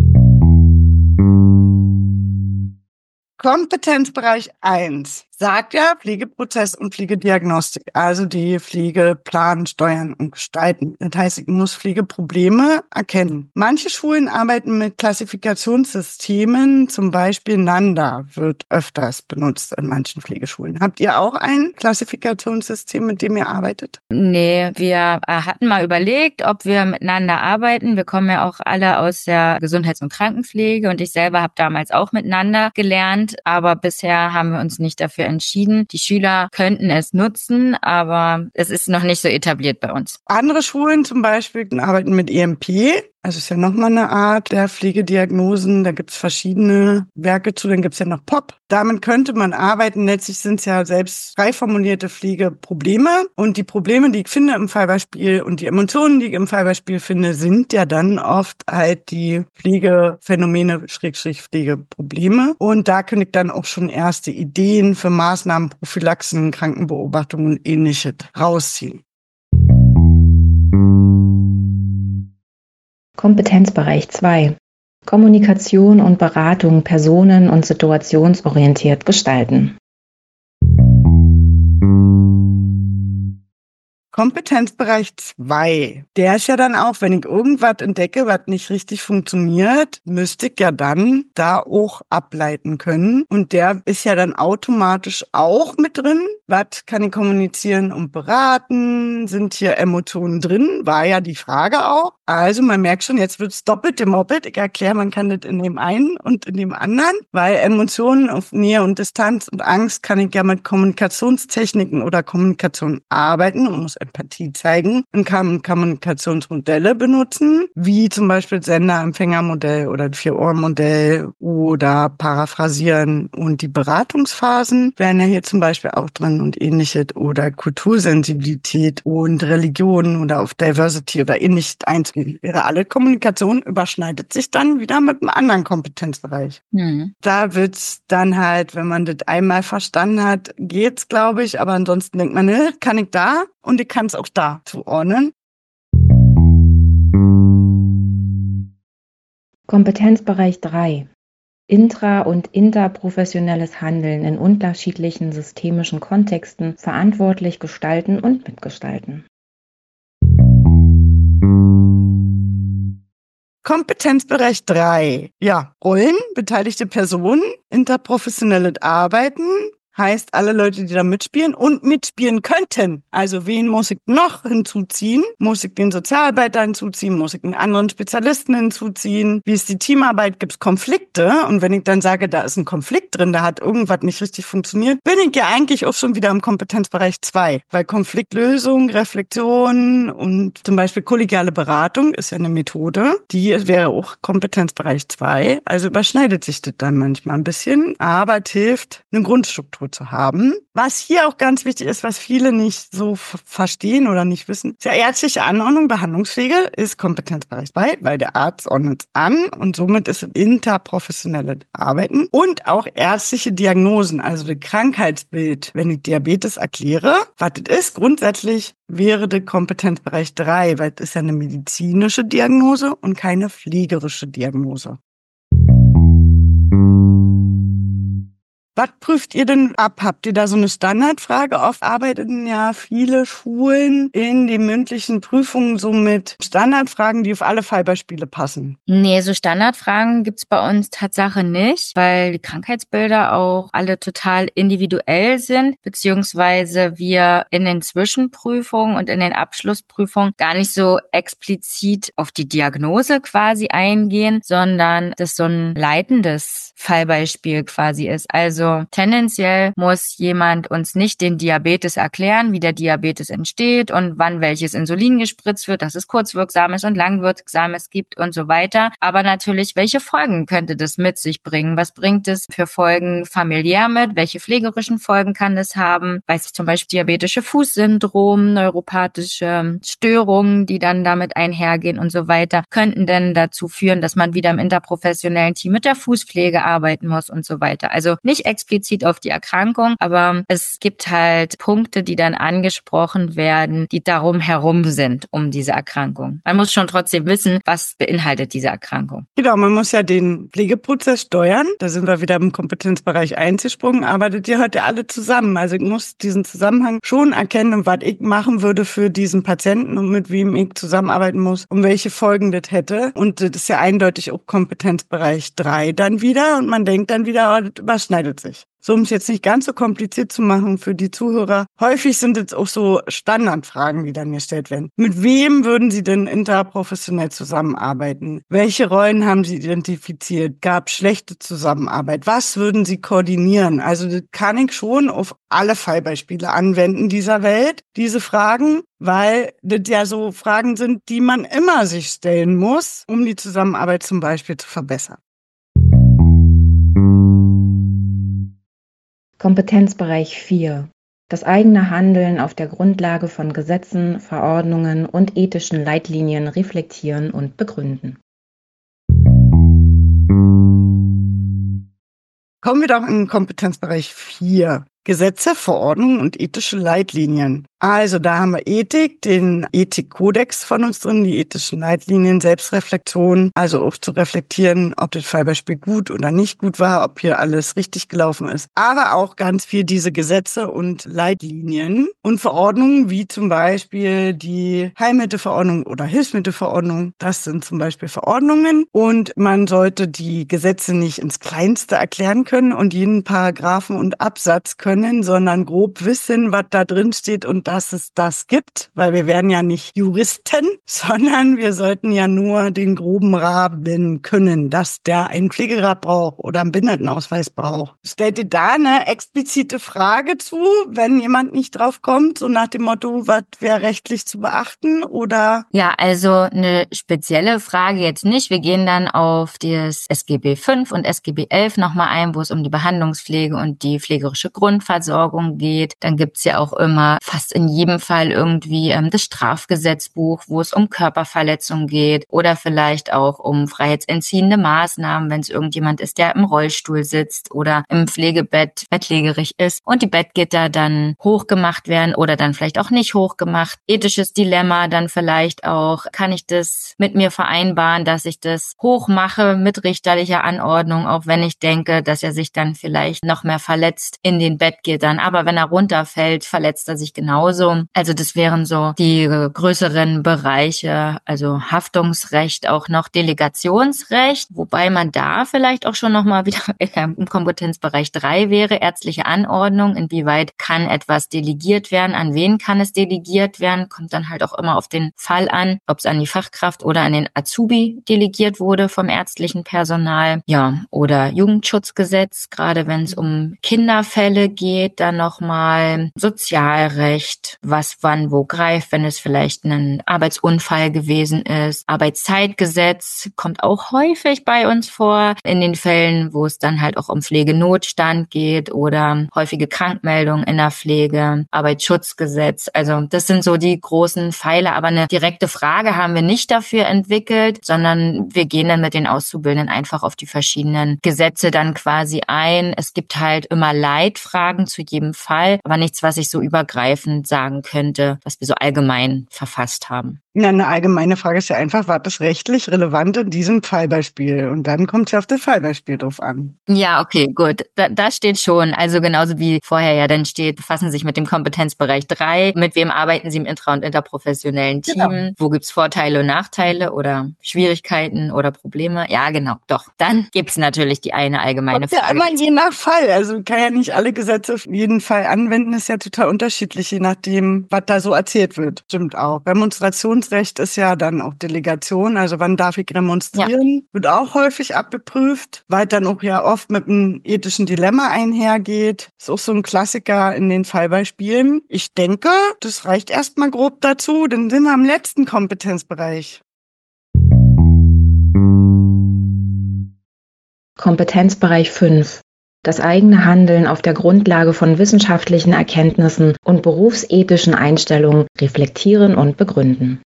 Kompetenzbereich 1 sagt ja Pflegeprozess und Pflegediagnostik, also die Pflege planen, steuern und gestalten. Das heißt, ich muss Pflegeprobleme erkennen. Manche Schulen arbeiten mit Klassifikationssystemen, zum Beispiel NANDA wird öfters benutzt in manchen Pflegeschulen. Habt ihr auch ein Klassifikationssystem, mit dem ihr arbeitet? Nee, wir hatten mal überlegt, ob wir miteinander arbeiten. Wir kommen ja auch alle aus der Gesundheits- und Krankenpflege und ich selber habe damals auch miteinander gelernt, aber bisher haben wir uns nicht dafür entschieden. Die Schüler könnten es nutzen, aber es ist noch nicht so etabliert bei uns. Andere Schulen zum Beispiel arbeiten mit EMP. Also ist ja nochmal eine Art der Pflegediagnosen. Da gibt's verschiedene Werke zu. Dann gibt's ja noch POP. Damit könnte man arbeiten. Letztlich sind es ja selbst frei formulierte Pflegeprobleme. Und die Probleme, die ich finde im Fallbeispiel und die Emotionen, die ich im Fallbeispiel finde, sind ja dann oft halt die Pflegephänomene, Pflegeprobleme. Und da könnte ich dann auch schon erste Ideen für Maßnahmen, Prophylaxen, Krankenbeobachtungen und Ähnliches rausziehen. Kompetenzbereich 2. Kommunikation und Beratung personen- und situationsorientiert gestalten. Kompetenzbereich 2. Der ist ja dann auch, wenn ich irgendwas entdecke, was nicht richtig funktioniert, müsste ich ja dann da auch ableiten können. Und der ist ja dann automatisch auch mit drin. Was kann ich kommunizieren und beraten? Sind hier Emotionen drin? War ja die Frage auch. Also man merkt schon, jetzt wird's doppelt gemoppelt. Ich erkläre, man kann das in dem einen und in dem anderen, weil Emotionen auf Nähe und Distanz und Angst kann ich ja mit Kommunikationstechniken oder Kommunikation arbeiten und muss Empathie zeigen und kann Kommunikationsmodelle benutzen, wie zum Beispiel Sender-Empfänger-Modell oder 4-Ohren-Modell oder Paraphrasieren. Und die Beratungsphasen wären ja hier zum Beispiel auch drin und Ähnliches oder Kultursensibilität und Religion oder auf Diversity oder Ähnliches einzugehen. Wäre alle Kommunikation, überschneidet sich dann wieder mit einem anderen Kompetenzbereich. Da wird's dann halt, wenn man das einmal verstanden hat, geht's, glaube ich, aber ansonsten denkt man, ne, kann ich da und ich kann es auch da zuordnen. Kompetenzbereich 3. Intra- und interprofessionelles Handeln in unterschiedlichen systemischen Kontexten verantwortlich gestalten und mitgestalten. Kompetenzbereich 3. Ja, Rollen, beteiligte Personen, interprofessionelles Arbeiten, heißt alle Leute, die da mitspielen und mitspielen könnten. Also wen muss ich noch hinzuziehen? Muss ich den Sozialarbeiter hinzuziehen? Muss ich einen anderen Spezialisten hinzuziehen? Wie ist die Teamarbeit? Gibt es Konflikte? Und wenn ich dann sage, da ist ein Konflikt drin, da hat irgendwas nicht richtig funktioniert, bin ich ja eigentlich auch schon wieder im Kompetenzbereich 2. Weil Konfliktlösung, Reflexion und zum Beispiel kollegiale Beratung ist ja eine Methode, die wäre auch Kompetenzbereich 2. Also überschneidet sich das dann manchmal ein bisschen, aber es hilft, eine Grundstruktur zu haben. Was hier auch ganz wichtig ist, was viele nicht so verstehen oder nicht wissen, ist ja ärztliche Anordnung, Behandlungspflege ist Kompetenzbereich 2, weil der Arzt ordnet es an und somit ist es interprofessionelles Arbeiten und auch ärztliche Diagnosen, also das Krankheitsbild, wenn ich Diabetes erkläre, was das ist, grundsätzlich wäre der Kompetenzbereich 3, weil es ist ja eine medizinische Diagnose und keine pflegerische Diagnose. Was prüft ihr denn ab? Habt ihr da so eine Standardfrage? Oft arbeiten ja viele Schulen in den mündlichen Prüfungen so mit Standardfragen, die auf alle Fallbeispiele passen. Nee, so Standardfragen gibt's bei uns Tatsache nicht, weil die Krankheitsbilder auch alle total individuell sind, beziehungsweise wir in den Zwischenprüfungen und in den Abschlussprüfungen gar nicht so explizit auf die Diagnose quasi eingehen, sondern das so ein leitendes Fallbeispiel quasi ist. Also tendenziell muss jemand uns nicht den Diabetes erklären, wie der Diabetes entsteht und wann welches Insulin gespritzt wird, dass es kurzwirksames und langwirksames gibt und so weiter. Aber natürlich, welche Folgen könnte das mit sich bringen? Was bringt es für Folgen familiär mit? Welche pflegerischen Folgen kann es haben? Weiß ich zum Beispiel diabetische Fußsyndrom, neuropathische Störungen, die dann damit einhergehen und so weiter, könnten denn dazu führen, dass man wieder im interprofessionellen Team mit der Fußpflege arbeiten muss und so weiter. Also nicht explizit auf die Erkrankung, aber es gibt halt Punkte, die dann angesprochen werden, die darum herum sind, um diese Erkrankung. Man muss schon trotzdem wissen, was beinhaltet diese Erkrankung. Genau, man muss ja den Pflegeprozess steuern. Da sind wir wieder im Kompetenzbereich eingesprungen, arbeitet ihr heute alle zusammen. Also ich muss diesen Zusammenhang schon erkennen, was ich machen würde für diesen Patienten und mit wem ich zusammenarbeiten muss und welche Folgen das hätte. Und das ist ja eindeutig auch Kompetenzbereich 3 dann wieder und man denkt dann wieder, oh, das überschneidet sich. So, um es jetzt nicht ganz so kompliziert zu machen für die Zuhörer, häufig sind es auch so Standardfragen, die dann gestellt werden. Mit wem würden Sie denn interprofessionell zusammenarbeiten? Welche Rollen haben Sie identifiziert? Gab schlechte Zusammenarbeit? Was würden Sie koordinieren? Also das kann ich schon auf alle Fallbeispiele anwenden dieser Welt, diese Fragen, weil das ja so Fragen sind, die man immer sich stellen muss, um die Zusammenarbeit zum Beispiel zu verbessern. Kompetenzbereich 4. Das eigene Handeln auf der Grundlage von Gesetzen, Verordnungen und ethischen Leitlinien reflektieren und begründen. Kommen wir doch in Kompetenzbereich 4. Gesetze, Verordnungen und ethische Leitlinien. Also da haben wir Ethik, den Ethikkodex von uns drin, die ethischen Leitlinien, Selbstreflexion, also auch zu reflektieren, ob das Fallbeispiel gut oder nicht gut war, ob hier alles richtig gelaufen ist. Aber auch ganz viel diese Gesetze und Leitlinien und Verordnungen, wie zum Beispiel die Heilmittelverordnung oder Hilfsmittelverordnung. Das sind zum Beispiel Verordnungen und man sollte die Gesetze nicht ins Kleinste erklären können und jeden Paragraphen und Absatz können, sondern grob wissen, was da drin steht und dass es das gibt, weil wir werden ja nicht Juristen, sondern wir sollten ja nur den groben Rahmen können, dass der einen Pflegegrad braucht oder einen Behindertenausweis braucht. Stellt ihr da eine explizite Frage zu, wenn jemand nicht drauf kommt, so nach dem Motto, was wäre rechtlich zu beachten oder? Ja, also eine spezielle Frage jetzt nicht. Wir gehen dann auf das SGB V und SGB XI nochmal ein, wo es um die Behandlungspflege und die pflegerische Grundversorgung geht. Dann gibt's ja auch immer fast in jedem Fall irgendwie das Strafgesetzbuch, wo es um Körperverletzung geht oder vielleicht auch um freiheitsentziehende Maßnahmen, wenn es irgendjemand ist, der im Rollstuhl sitzt oder im Pflegebett bettlägerig ist und die Bettgitter dann hochgemacht werden oder dann vielleicht auch nicht hochgemacht. Ethisches Dilemma dann vielleicht auch, kann ich das mit mir vereinbaren, dass ich das hochmache mit richterlicher Anordnung, auch wenn ich denke, dass er sich dann vielleicht noch mehr verletzt in den Bettgittern. Aber wenn er runterfällt, verletzt er sich genauso. Also das wären so die größeren Bereiche, also Haftungsrecht, auch noch Delegationsrecht, wobei man da vielleicht auch schon nochmal wieder im Kompetenzbereich 3 wäre, ärztliche Anordnung, inwieweit kann etwas delegiert werden, an wen kann es delegiert werden, kommt dann halt auch immer auf den Fall an, ob es an die Fachkraft oder an den Azubi delegiert wurde vom ärztlichen Personal. Ja, oder Jugendschutzgesetz, gerade wenn es um Kinderfälle geht, dann nochmal Sozialrecht, was wann wo greift, wenn es vielleicht ein Arbeitsunfall gewesen ist. Arbeitszeitgesetz kommt auch häufig bei uns vor, in den Fällen, wo es dann halt auch um Pflegenotstand geht oder häufige Krankmeldungen in der Pflege, Arbeitsschutzgesetz. Also das sind so die großen Pfeiler, aber eine direkte Frage haben wir nicht dafür entwickelt, sondern wir gehen dann mit den Auszubildenden einfach auf die verschiedenen Gesetze dann quasi ein. Es gibt halt immer Leitfragen zu jedem Fall, aber nichts, was ich so übergreifend sagen könnte, was wir so allgemein verfasst haben. Ja, eine allgemeine Frage ist ja einfach, war das rechtlich relevant in diesem Fallbeispiel? Und dann kommt es ja auf das Fallbeispiel drauf an. Ja, okay, gut. Da steht schon, also genauso wie vorher ja dann steht, befassen Sie sich mit dem Kompetenzbereich 3. Mit wem arbeiten Sie im intra- und interprofessionellen Team? Genau. Wo gibt's Vorteile und Nachteile oder Schwierigkeiten oder Probleme? Ja, genau, doch. Dann gibt's natürlich die eine allgemeine Frage. Ja, immer je nach Fall. Also kann ja nicht alle Gesetze auf jeden Fall anwenden, ist ja total unterschiedlich, je nachdem, was da so erzählt wird. Stimmt auch. Demonstrationsrecht ist ja dann auch Delegation, also wann darf ich demonstrieren, ja. Wird auch häufig abgeprüft, weil dann auch ja oft mit einem ethischen Dilemma einhergeht. Ist auch so ein Klassiker in den Fallbeispielen. Ich denke, das reicht erstmal grob dazu, dann sind wir am letzten Kompetenzbereich. Kompetenzbereich 5. Das eigene Handeln auf der Grundlage von wissenschaftlichen Erkenntnissen und berufsethischen Einstellungen reflektieren und begründen.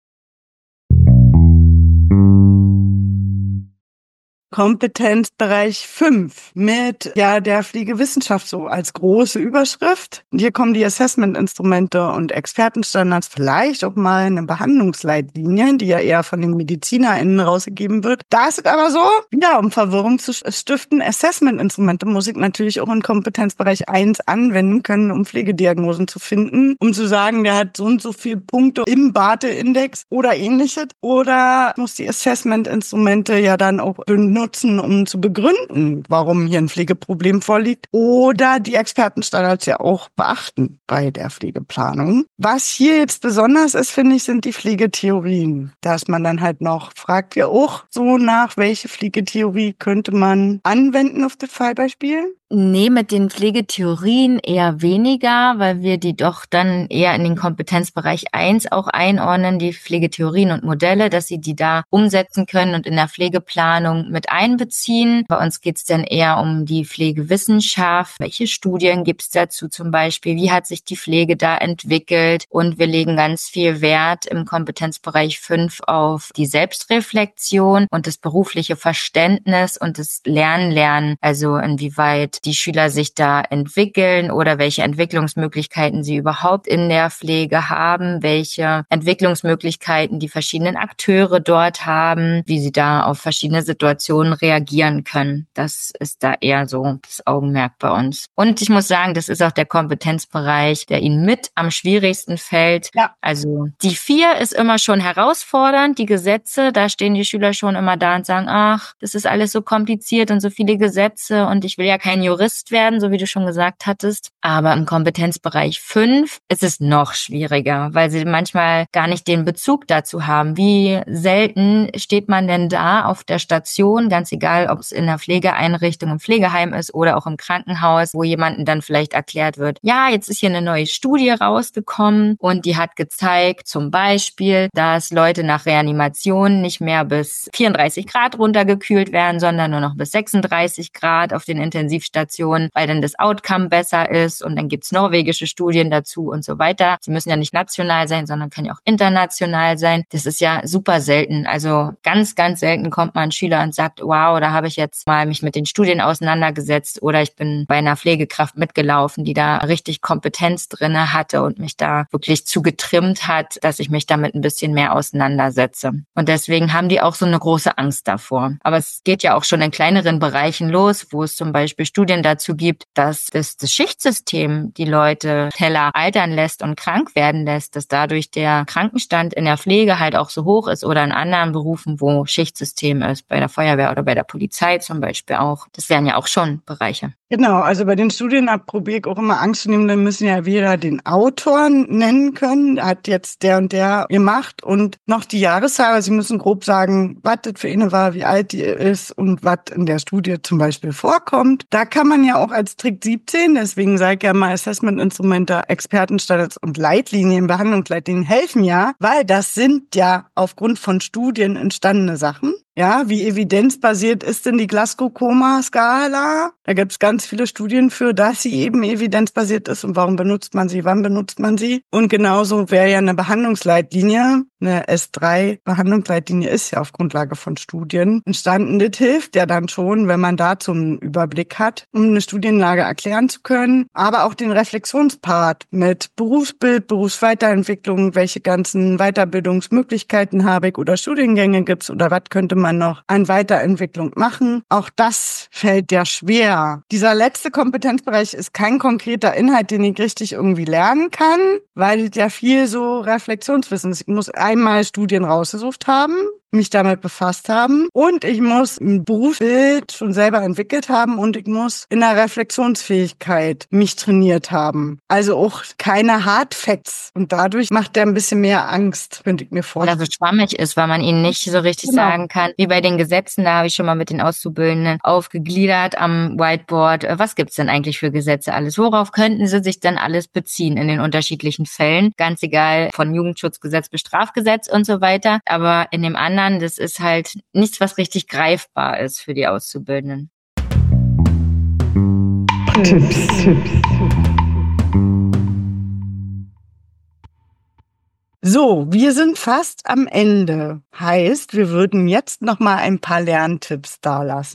Kompetenzbereich 5 mit der Pflegewissenschaft so als große Überschrift. Und hier kommen die Assessment-Instrumente und Expertenstandards, vielleicht auch mal eine Behandlungsleitlinie, die ja eher von den MedizinerInnen rausgegeben wird. Da ist es aber so, um Verwirrung zu stiften, Assessment-Instrumente muss ich natürlich auch in Kompetenzbereich 1 anwenden können, um Pflegediagnosen zu finden, um zu sagen, der hat so und so viele Punkte im BATE-Index oder ähnliches. Oder muss die Assessment-Instrumente ja dann auch benutzen, benutzen, um zu begründen, warum hier ein Pflegeproblem vorliegt, oder die Expertenstandards ja auch beachten bei der Pflegeplanung. Was hier jetzt besonders ist, finde ich, sind die Pflegetheorien. Dass man dann halt noch fragt, ja auch so nach, welche Pflegetheorie könnte man anwenden auf das Fallbeispiel? Nee, mit den Pflegetheorien eher weniger, weil wir die doch dann eher in den Kompetenzbereich 1 auch einordnen, die Pflegetheorien und Modelle, dass sie die da umsetzen können und in der Pflegeplanung mit einbeziehen. Bei uns geht's dann eher um die Pflegewissenschaft. Welche Studien gibt's dazu zum Beispiel? Wie hat sich die Pflege da entwickelt? Und wir legen ganz viel Wert im Kompetenzbereich 5 auf die Selbstreflexion und das berufliche Verständnis und das Lernen, also inwieweit die Schüler sich da entwickeln oder welche Entwicklungsmöglichkeiten sie überhaupt in der Pflege haben, welche Entwicklungsmöglichkeiten die verschiedenen Akteure dort haben, wie sie da auf verschiedene Situationen reagieren können. Das ist da eher so das Augenmerk bei uns. Und ich muss sagen, das ist auch der Kompetenzbereich, der ihnen mit am schwierigsten fällt. Ja. Also die 4 ist immer schon herausfordernd, die Gesetze, da stehen die Schüler schon immer da und sagen, ach, das ist alles so kompliziert und so viele Gesetze und ich will ja kein Jurist werden, so wie du schon gesagt hattest. Aber im Kompetenzbereich 5 ist es noch schwieriger, weil sie manchmal gar nicht den Bezug dazu haben. Wie selten steht man denn da auf der Station, ganz egal, ob es in einer Pflegeeinrichtung, im Pflegeheim ist oder auch im Krankenhaus, wo jemandem dann vielleicht erklärt wird, ja, jetzt ist hier eine neue Studie rausgekommen und die hat gezeigt, zum Beispiel, dass Leute nach Reanimation nicht mehr bis 34 Grad runtergekühlt werden, sondern nur noch bis 36 Grad auf den Intensivstationen, weil dann das Outcome besser ist und dann gibt's norwegische Studien dazu und so weiter. Sie müssen ja nicht national sein, sondern können ja auch international sein. Das ist ja super selten. Also ganz, ganz selten kommt mal ein Schüler und sagt, wow, da habe ich jetzt mal mich mit den Studien auseinandergesetzt oder ich bin bei einer Pflegekraft mitgelaufen, die da richtig Kompetenz drinne hatte und mich da wirklich zugetrimmt hat, dass ich mich damit ein bisschen mehr auseinandersetze. Und deswegen haben die auch so eine große Angst davor. Aber es geht ja auch schon in kleineren Bereichen los, wo es zum Beispiel Studien dazu gibt, dass das Schichtsystem die Leute schneller altern lässt und krank werden lässt, dass dadurch der Krankenstand in der Pflege halt auch so hoch ist oder in anderen Berufen, wo Schichtsystem ist, bei der Feuerwehr oder bei der Polizei zum Beispiel auch. Das wären ja auch schon Bereiche. Genau, also bei den Studien probiere ich auch immer Angst zu nehmen, dann müssen ja wieder den Autor nennen können, hat jetzt der und der gemacht und noch die Jahreszahl, also sie müssen grob sagen, was das für eine war, wie alt die ist und was in der Studie zum Beispiel vorkommt. Da kann man ja auch als Trick 17, deswegen sage ich ja mal, Assessment-Instrumente, Expertenstandards und Leitlinien, Behandlungsleitlinien helfen ja, weil das sind ja aufgrund von Studien entstandene Sachen. Ja, wie evidenzbasiert ist denn die Glasgow-Coma-Skala? Da gibt es ganz viele Studien für, dass sie eben evidenzbasiert ist und warum benutzt man sie, wann benutzt man sie. Und genauso wäre ja eine Behandlungsleitlinie, eine S3-Behandlungsleitlinie ist ja auf Grundlage von Studien entstanden. Das hilft ja dann schon, wenn man dazu einen Überblick hat, um eine Studienlage erklären zu können. Aber auch den Reflexionspart mit Berufsbild, Berufsweiterentwicklung, welche ganzen Weiterbildungsmöglichkeiten habe ich oder Studiengänge gibt's oder was könnte man noch an Weiterentwicklung machen. Auch das fällt ja schwer. Dieser letzte Kompetenzbereich ist kein konkreter Inhalt, den ich richtig irgendwie lernen kann, weil es ja viel so Reflexionswissen ist. Ich muss einmal Studien rausgesucht haben, mich damit befasst haben und ich muss ein Berufsbild schon selber entwickelt haben und ich muss in der Reflexionsfähigkeit mich trainiert haben. Also auch keine Hard Facts und dadurch macht der ein bisschen mehr Angst, könnte ich mir vorstellen. Oder so schwammig ist, weil man ihnen nicht so richtig sagen kann, wie bei den Gesetzen, da habe ich schon mal mit den Auszubildenden aufgegliedert am Whiteboard, was gibt's denn eigentlich für Gesetze alles? Worauf könnten sie sich denn alles beziehen in den unterschiedlichen Fällen? Ganz egal, von Jugendschutzgesetz bis Strafgesetz und so weiter, aber in dem anderen, das ist halt nichts, was richtig greifbar ist für die Auszubildenden. Tipps. So, wir sind fast am Ende. Heißt, wir würden jetzt noch mal ein paar Lerntipps dalassen.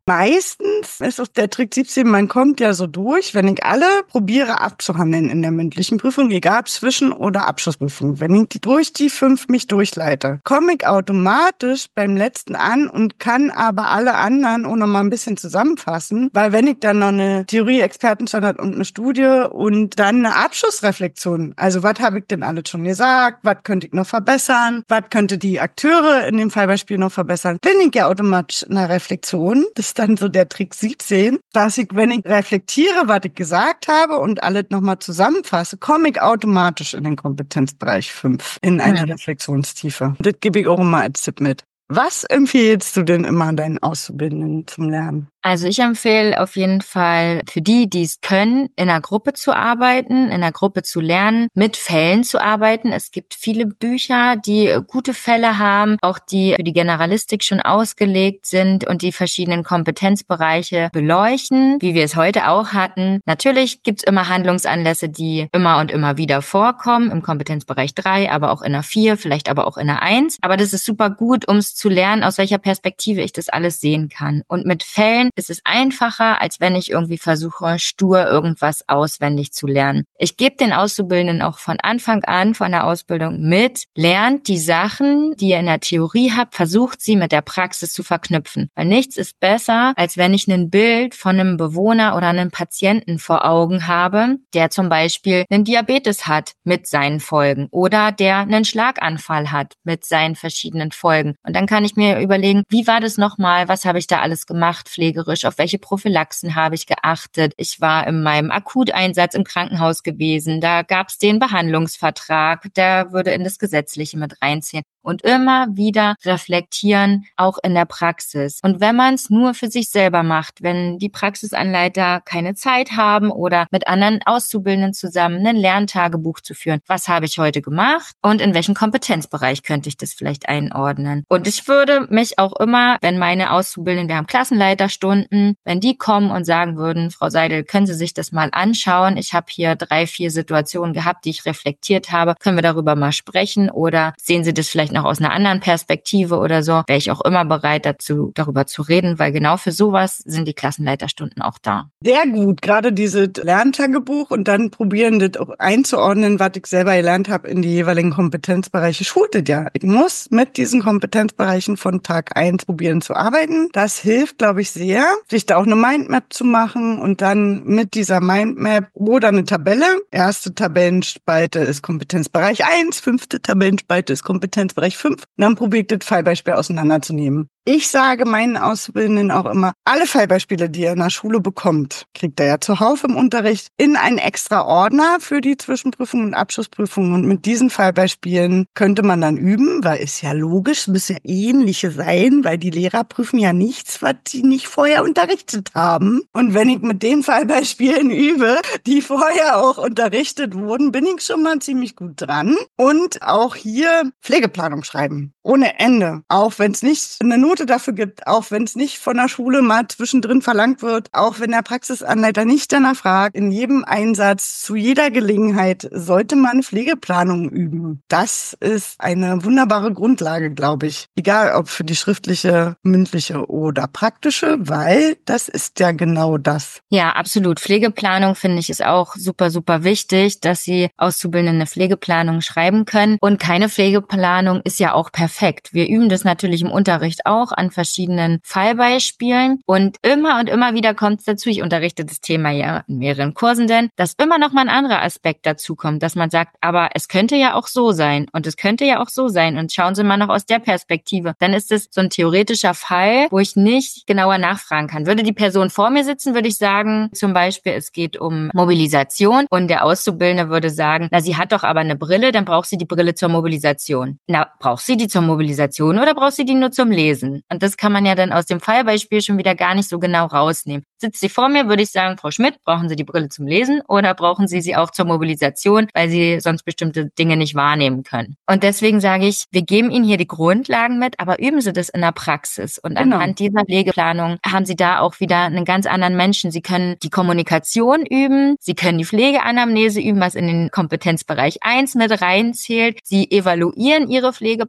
Meistens ist auch der Trick 17, man kommt ja so durch, wenn ich alle probiere abzuhandeln in der mündlichen Prüfung, egal Zwischen- oder Abschlussprüfung. Wenn ich durch die 5 mich durchleite, komme ich automatisch beim letzten an und kann aber alle anderen auch noch mal ein bisschen zusammenfassen, weil wenn ich dann noch eine Theorie, Expertenstandard und eine Studie und dann eine Abschlussreflexion, also was habe ich denn alles schon gesagt, was könnte ich noch verbessern, was könnte die Akteure in dem Fallbeispiel noch verbessern, bin ich ja automatisch in einer Reflexion. Das ist dann so der Trick 17, dass ich, wenn ich reflektiere, was ich gesagt habe und alles nochmal zusammenfasse, komme ich automatisch in den Kompetenzbereich 5, in eine Reflexionstiefe. Das gebe ich auch immer als Tipp mit. Was empfiehlst du denn immer deinen Auszubildenden zum Lernen? Also ich empfehle auf jeden Fall für die, die es können, in einer Gruppe zu arbeiten, in einer Gruppe zu lernen, mit Fällen zu arbeiten. Es gibt viele Bücher, die gute Fälle haben, auch die für die Generalistik schon ausgelegt sind und die verschiedenen Kompetenzbereiche beleuchten, wie wir es heute auch hatten. Natürlich gibt es immer Handlungsanlässe, die immer und immer wieder vorkommen, im Kompetenzbereich 3, aber auch in der 4, vielleicht aber auch in der 1. Aber das ist super gut, um es zu lernen, aus welcher Perspektive ich das alles sehen kann. Und mit Fällen ist es einfacher, als wenn ich irgendwie versuche, stur irgendwas auswendig zu lernen. Ich gebe den Auszubildenden auch von Anfang an von der Ausbildung mit, lernt die Sachen, die ihr in der Theorie habt, versucht sie mit der Praxis zu verknüpfen. Weil nichts ist besser, als wenn ich ein Bild von einem Bewohner oder einem Patienten vor Augen habe, der zum Beispiel einen Diabetes hat mit seinen Folgen oder der einen Schlaganfall hat mit seinen verschiedenen Folgen. Und dann kann ich mir überlegen, wie war das nochmal, was habe ich da alles gemacht, pflegerisch, auf welche Prophylaxen habe ich geachtet. Ich war in meinem Akuteinsatz im Krankenhaus gewesen, da gab es den Behandlungsvertrag, der würde in das Gesetzliche mit reinziehen. Und immer wieder reflektieren, auch in der Praxis. Und wenn man es nur für sich selber macht, wenn die Praxisanleiter keine Zeit haben oder mit anderen Auszubildenden zusammen ein Lerntagebuch zu führen, was habe ich heute gemacht und in welchem Kompetenzbereich könnte ich das vielleicht einordnen. Und ich würde mich auch immer, wenn meine Auszubildenden, wir haben Klassenleiterstunden, wenn die kommen und sagen würden, Frau Seidel, können Sie sich das mal anschauen? Ich habe hier 3, 4 Situationen gehabt, die ich reflektiert habe. Können wir darüber mal sprechen oder sehen Sie das vielleicht noch aus einer anderen Perspektive oder so? Wäre ich auch immer bereit dazu, darüber zu reden, weil genau für sowas sind die Klassenleiterstunden auch da. Sehr gut, gerade dieses Lerntagebuch und dann probieren, das auch einzuordnen, was ich selber gelernt habe in die jeweiligen Kompetenzbereiche. Schult ja. Ich muss mit diesen Kompetenzbereichen von Tag 1 probieren zu arbeiten. Das hilft, glaube ich, sehr, sich da auch eine Mindmap zu machen und dann mit dieser Mindmap oder eine Tabelle. Erste Tabellenspalte ist Kompetenzbereich 1, 5. Tabellenspalte ist Kompetenzbereich 5. Und dann probiert das Fallbeispiel auseinanderzunehmen. Ich sage meinen Auszubildenden auch immer, alle Fallbeispiele, die ihr in der Schule bekommt, kriegt ihr ja zuhauf im Unterricht in einen extra Ordner für die Zwischenprüfung und Abschlussprüfung. Und mit diesen Fallbeispielen könnte man dann üben, weil ist ja logisch, müssen ja ähnliche sein, weil die Lehrer prüfen ja nichts, was sie nicht vorher unterrichtet haben. Und wenn ich mit den Fallbeispielen übe, die vorher auch unterrichtet wurden, bin ich schon mal ziemlich gut dran. Und auch hier Pflegeplanung schreiben. Ohne Ende. Auch wenn es nicht eine Note dafür gibt, auch wenn es nicht von der Schule mal zwischendrin verlangt wird, auch wenn der Praxisanleiter nicht danach fragt, in jedem Einsatz, zu jeder Gelegenheit sollte man Pflegeplanung üben. Das ist eine wunderbare Grundlage, glaube ich. Egal, ob für die schriftliche, mündliche oder praktische, weil das ist ja genau das. Ja, absolut. Pflegeplanung finde ich ist auch super, super wichtig, dass Sie Auszubildende eine Pflegeplanung schreiben können. Und keine Pflegeplanung ist ja auch perfekt. Wir üben das natürlich im Unterricht auch an verschiedenen Fallbeispielen. Und immer wieder kommt es dazu, ich unterrichte das Thema ja in mehreren Kursen denn, dass immer noch mal ein anderer Aspekt dazu kommt, dass man sagt, aber es könnte ja auch so sein und es könnte ja auch so sein und schauen Sie mal noch aus der Perspektive. Dann ist es so ein theoretischer Fall, wo ich nicht genauer nachfragen kann. Würde die Person vor mir sitzen, würde ich sagen, zum Beispiel, es geht um Mobilisation und der Auszubildende würde sagen, na, sie hat doch aber eine Brille, dann braucht sie die Brille zur Mobilisation. Na, braucht sie die zur Mobilisation oder braucht sie die nur zum Lesen? Und das kann man ja dann aus dem Fallbeispiel schon wieder gar nicht so genau rausnehmen. Sitzt sie vor mir, würde ich sagen, Frau Schmidt, brauchen Sie die Brille zum Lesen oder brauchen Sie auch zur Mobilisation, weil Sie sonst bestimmte Dinge nicht wahrnehmen können? Und deswegen sage ich, wir geben Ihnen hier die Grundlagen mit, aber üben Sie das in der Praxis. Und anhand dieser Pflegeplanung haben Sie da auch wieder einen ganz anderen Menschen. Sie können die Kommunikation üben, Sie können die Pflegeanamnese üben, was in den Kompetenzbereich 1 mit reinzählt. Sie evaluieren Ihre Pflegeplanung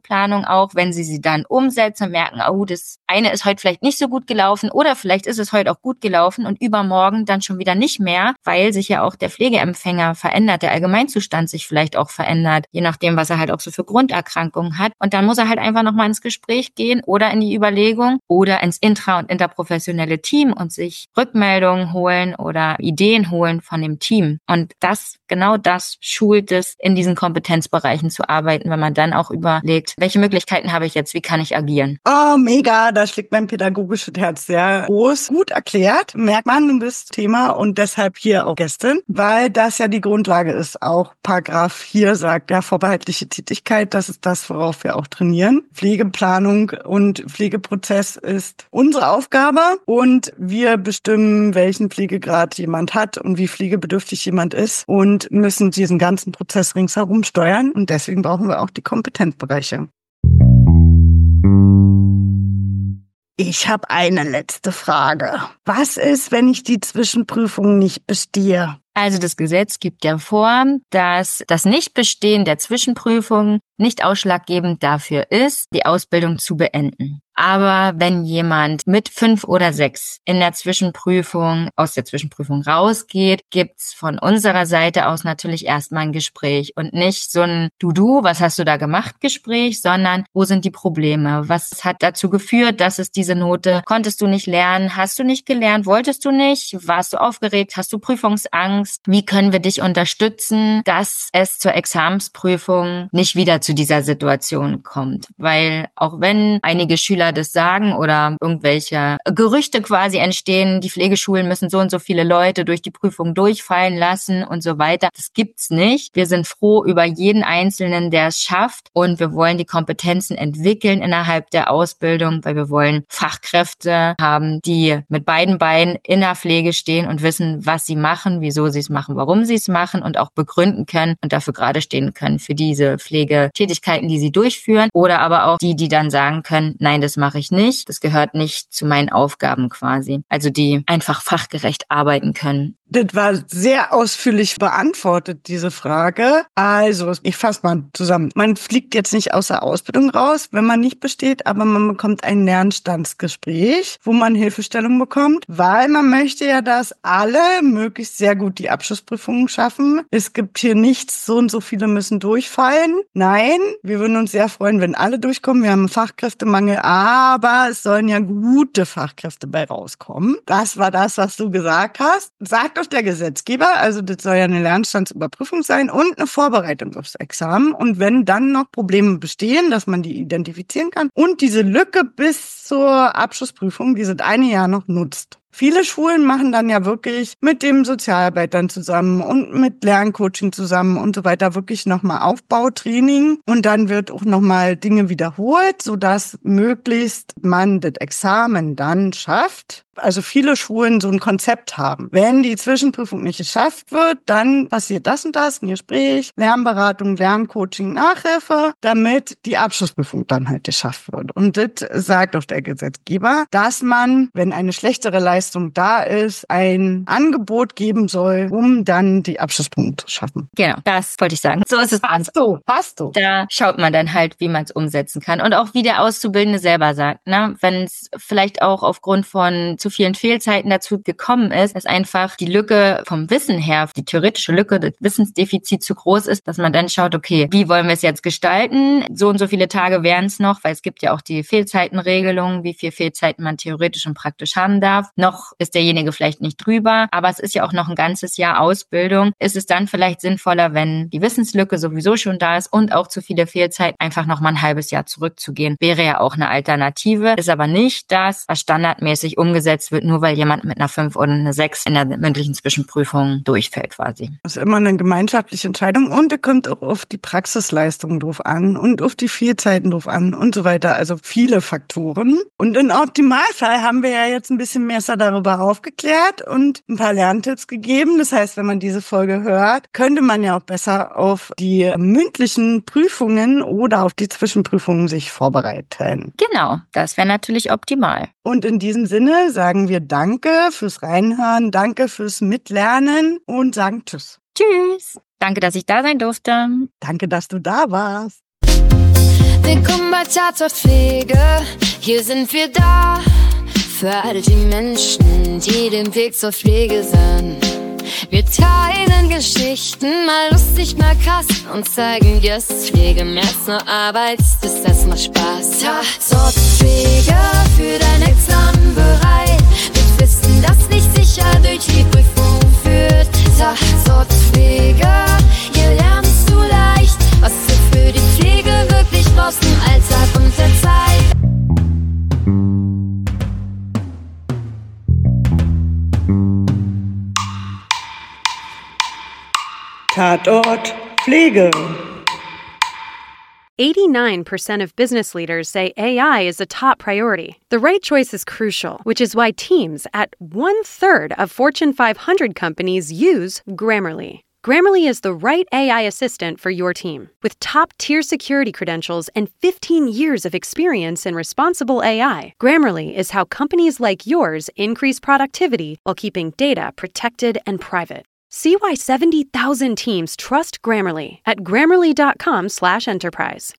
auch, wenn sie dann umsetzen und merken, oh, das eine ist heute vielleicht nicht so gut gelaufen oder vielleicht ist es heute auch gut gelaufen und übermorgen dann schon wieder nicht mehr, weil sich ja auch der Pflegeempfänger verändert, der Allgemeinzustand sich vielleicht auch verändert, je nachdem, was er halt auch so für Grunderkrankungen hat. Und dann muss er halt einfach nochmal ins Gespräch gehen oder in die Überlegung oder ins intra- und interprofessionelle Team und sich Rückmeldungen holen oder Ideen holen von dem Team. Und genau das schult es, in diesen Kompetenzbereichen zu arbeiten, wenn man dann auch überlegt, welche Möglichkeiten habe ich jetzt, wie kann ich agieren? Oh, mega, da schlägt mein pädagogisches Herz sehr groß. Gut erklärt, merkt man, du bist Thema und deshalb hier auch Gästin, weil das ja die Grundlage ist. Auch Paragraph 4 sagt, ja, vorbehaltliche Tätigkeit, das ist das, worauf wir auch trainieren. Pflegeplanung und Pflegeprozess ist unsere Aufgabe und wir bestimmen, welchen Pflegegrad jemand hat und wie pflegebedürftig jemand ist und müssen diesen ganzen Prozess ringsherum steuern und deswegen brauchen wir auch die Kompetenzbereiche. Ich habe eine letzte Frage. Was ist, wenn ich die Zwischenprüfung nicht bestehe? Also das Gesetz gibt ja vor, dass das Nichtbestehen der Zwischenprüfung nicht ausschlaggebend dafür ist, die Ausbildung zu beenden. Aber wenn jemand mit 5 oder 6 aus der Zwischenprüfung rausgeht, gibt's von unserer Seite aus natürlich erstmal ein Gespräch und nicht so ein was hast du da gemacht Gespräch, sondern wo sind die Probleme? Was hat dazu geführt, dass es diese Note, konntest du nicht lernen, hast du nicht gelernt, wolltest du nicht, warst du aufgeregt, hast du Prüfungsangst? Wie können wir dich unterstützen, dass es zur Examensprüfung nicht wieder zu dieser Situation kommt? Weil auch wenn einige Schüler das sagen oder irgendwelche Gerüchte quasi entstehen, die Pflegeschulen müssen so und so viele Leute durch die Prüfung durchfallen lassen und so weiter. Das gibt's nicht. Wir sind froh über jeden Einzelnen, der es schafft und wir wollen die Kompetenzen entwickeln innerhalb der Ausbildung, weil wir wollen Fachkräfte haben, die mit beiden Beinen in der Pflege stehen und wissen, was sie machen, wieso sie es machen, warum sie es machen und auch begründen können und dafür gerade stehen können für diese Pflegetätigkeiten, die sie durchführen oder aber auch die dann sagen können, nein, das mache ich nicht, das gehört nicht zu meinen Aufgaben quasi. Also die einfach fachgerecht arbeiten können. Das war sehr ausführlich beantwortet, diese Frage. Also, ich fasse mal zusammen. Man fliegt jetzt nicht aus der Ausbildung raus, wenn man nicht besteht, aber man bekommt ein Lernstandsgespräch, wo man Hilfestellung bekommt, weil man möchte ja, dass alle möglichst sehr gut die Abschlussprüfungen schaffen. Es gibt hier nichts, so und so viele müssen durchfallen. Nein, wir würden uns sehr freuen, wenn alle durchkommen. Wir haben einen Fachkräftemangel, aber es sollen ja gute Fachkräfte bei rauskommen. Das war das, was du gesagt hast. Sagt doch der Gesetzgeber, also das soll ja eine Lernstandsüberprüfung sein und eine Vorbereitung aufs Examen. Und wenn dann noch Probleme bestehen, dass man die identifizieren kann und diese Lücke bis zur Abschlussprüfung, dieses eine Jahr noch nutzt. Viele Schulen machen dann ja wirklich mit dem Sozialarbeitern zusammen und mit Lerncoaching zusammen und so weiter wirklich nochmal Aufbautraining und dann wird auch nochmal Dinge wiederholt, sodass möglichst man das Examen dann schafft. Also viele Schulen so ein Konzept haben. Wenn die Zwischenprüfung nicht geschafft wird, dann passiert das und das, ein Gespräch, Lernberatung, Lerncoaching, Nachhilfe, damit die Abschlussprüfung dann halt geschafft wird. Und das sagt auch der Gesetzgeber, dass man, wenn eine schlechtere Leistung da ist, ein Angebot geben soll, um dann die Abschlusspunkte zu schaffen. Genau, das wollte ich sagen. So ist es. Passt du. Da schaut man dann halt, wie man es umsetzen kann. Und auch wie der Auszubildende selber sagt, ne? Wenn es vielleicht auch aufgrund von zu vielen Fehlzeiten dazu gekommen ist, dass einfach die Lücke vom Wissen her, die theoretische Lücke, das Wissensdefizit zu groß ist, dass man dann schaut, okay, wie wollen wir es jetzt gestalten? So und so viele Tage wären es noch, weil es gibt ja auch die Fehlzeitenregelung, wie viel Fehlzeiten man theoretisch und praktisch haben darf. Noch ist derjenige vielleicht nicht drüber, aber es ist ja auch noch ein ganzes Jahr Ausbildung. Ist es dann vielleicht sinnvoller, wenn die Wissenslücke sowieso schon da ist und auch zu viele Fehlzeiten, einfach noch mal ein halbes Jahr zurückzugehen? Wäre ja auch eine Alternative, ist aber nicht das, was standardmäßig umgesetzt wird, nur weil jemand mit einer 5 oder einer 6 in der mündlichen Zwischenprüfung durchfällt quasi. Das ist immer eine gemeinschaftliche Entscheidung und es kommt auch auf die Praxisleistung drauf an und auf die Fehlzeiten drauf an und so weiter. Also viele Faktoren. Und im Optimalfall haben wir ja jetzt ein bisschen mehr darüber aufgeklärt und ein paar Lerntipps gegeben. Das heißt, wenn man diese Folge hört, könnte man ja auch besser auf die mündlichen Prüfungen oder auf die Zwischenprüfungen sich vorbereiten. Genau, das wäre natürlich optimal. Und in diesem Sinne sagen wir Danke fürs Reinhören, danke fürs Mitlernen und sagen Tschüss. Tschüss. Danke, dass ich da sein durfte. Danke, dass du da warst. Willkommen bei Tatort Pflege. Hier sind wir da für all die Menschen, die den Weg zur Pflege sind. Wir teilen Geschichten, mal lustig, mal krass, und zeigen dir, dass Pflege mehr als nur Arbeit ist, das macht Spaß. Tatort Pflege, für dein Examen bereit, mit Wissen, das nicht sicher durch die Prüfung führt. Tatort Pflege, hier lernst du leicht, was du für die Pflege wirklich brauchst im Alltag und der Zeit. Tatort Pflege. 89% of business leaders say AI is a top priority. The right choice is crucial, which is why teams at 1/3 of Fortune 500 companies use Grammarly. Grammarly is the right AI assistant for your team. With top-tier security credentials and 15 years of experience in responsible AI, Grammarly is how companies like yours increase productivity while keeping data protected and private. See why 70,000 teams trust Grammarly at Grammarly.com/enterprise.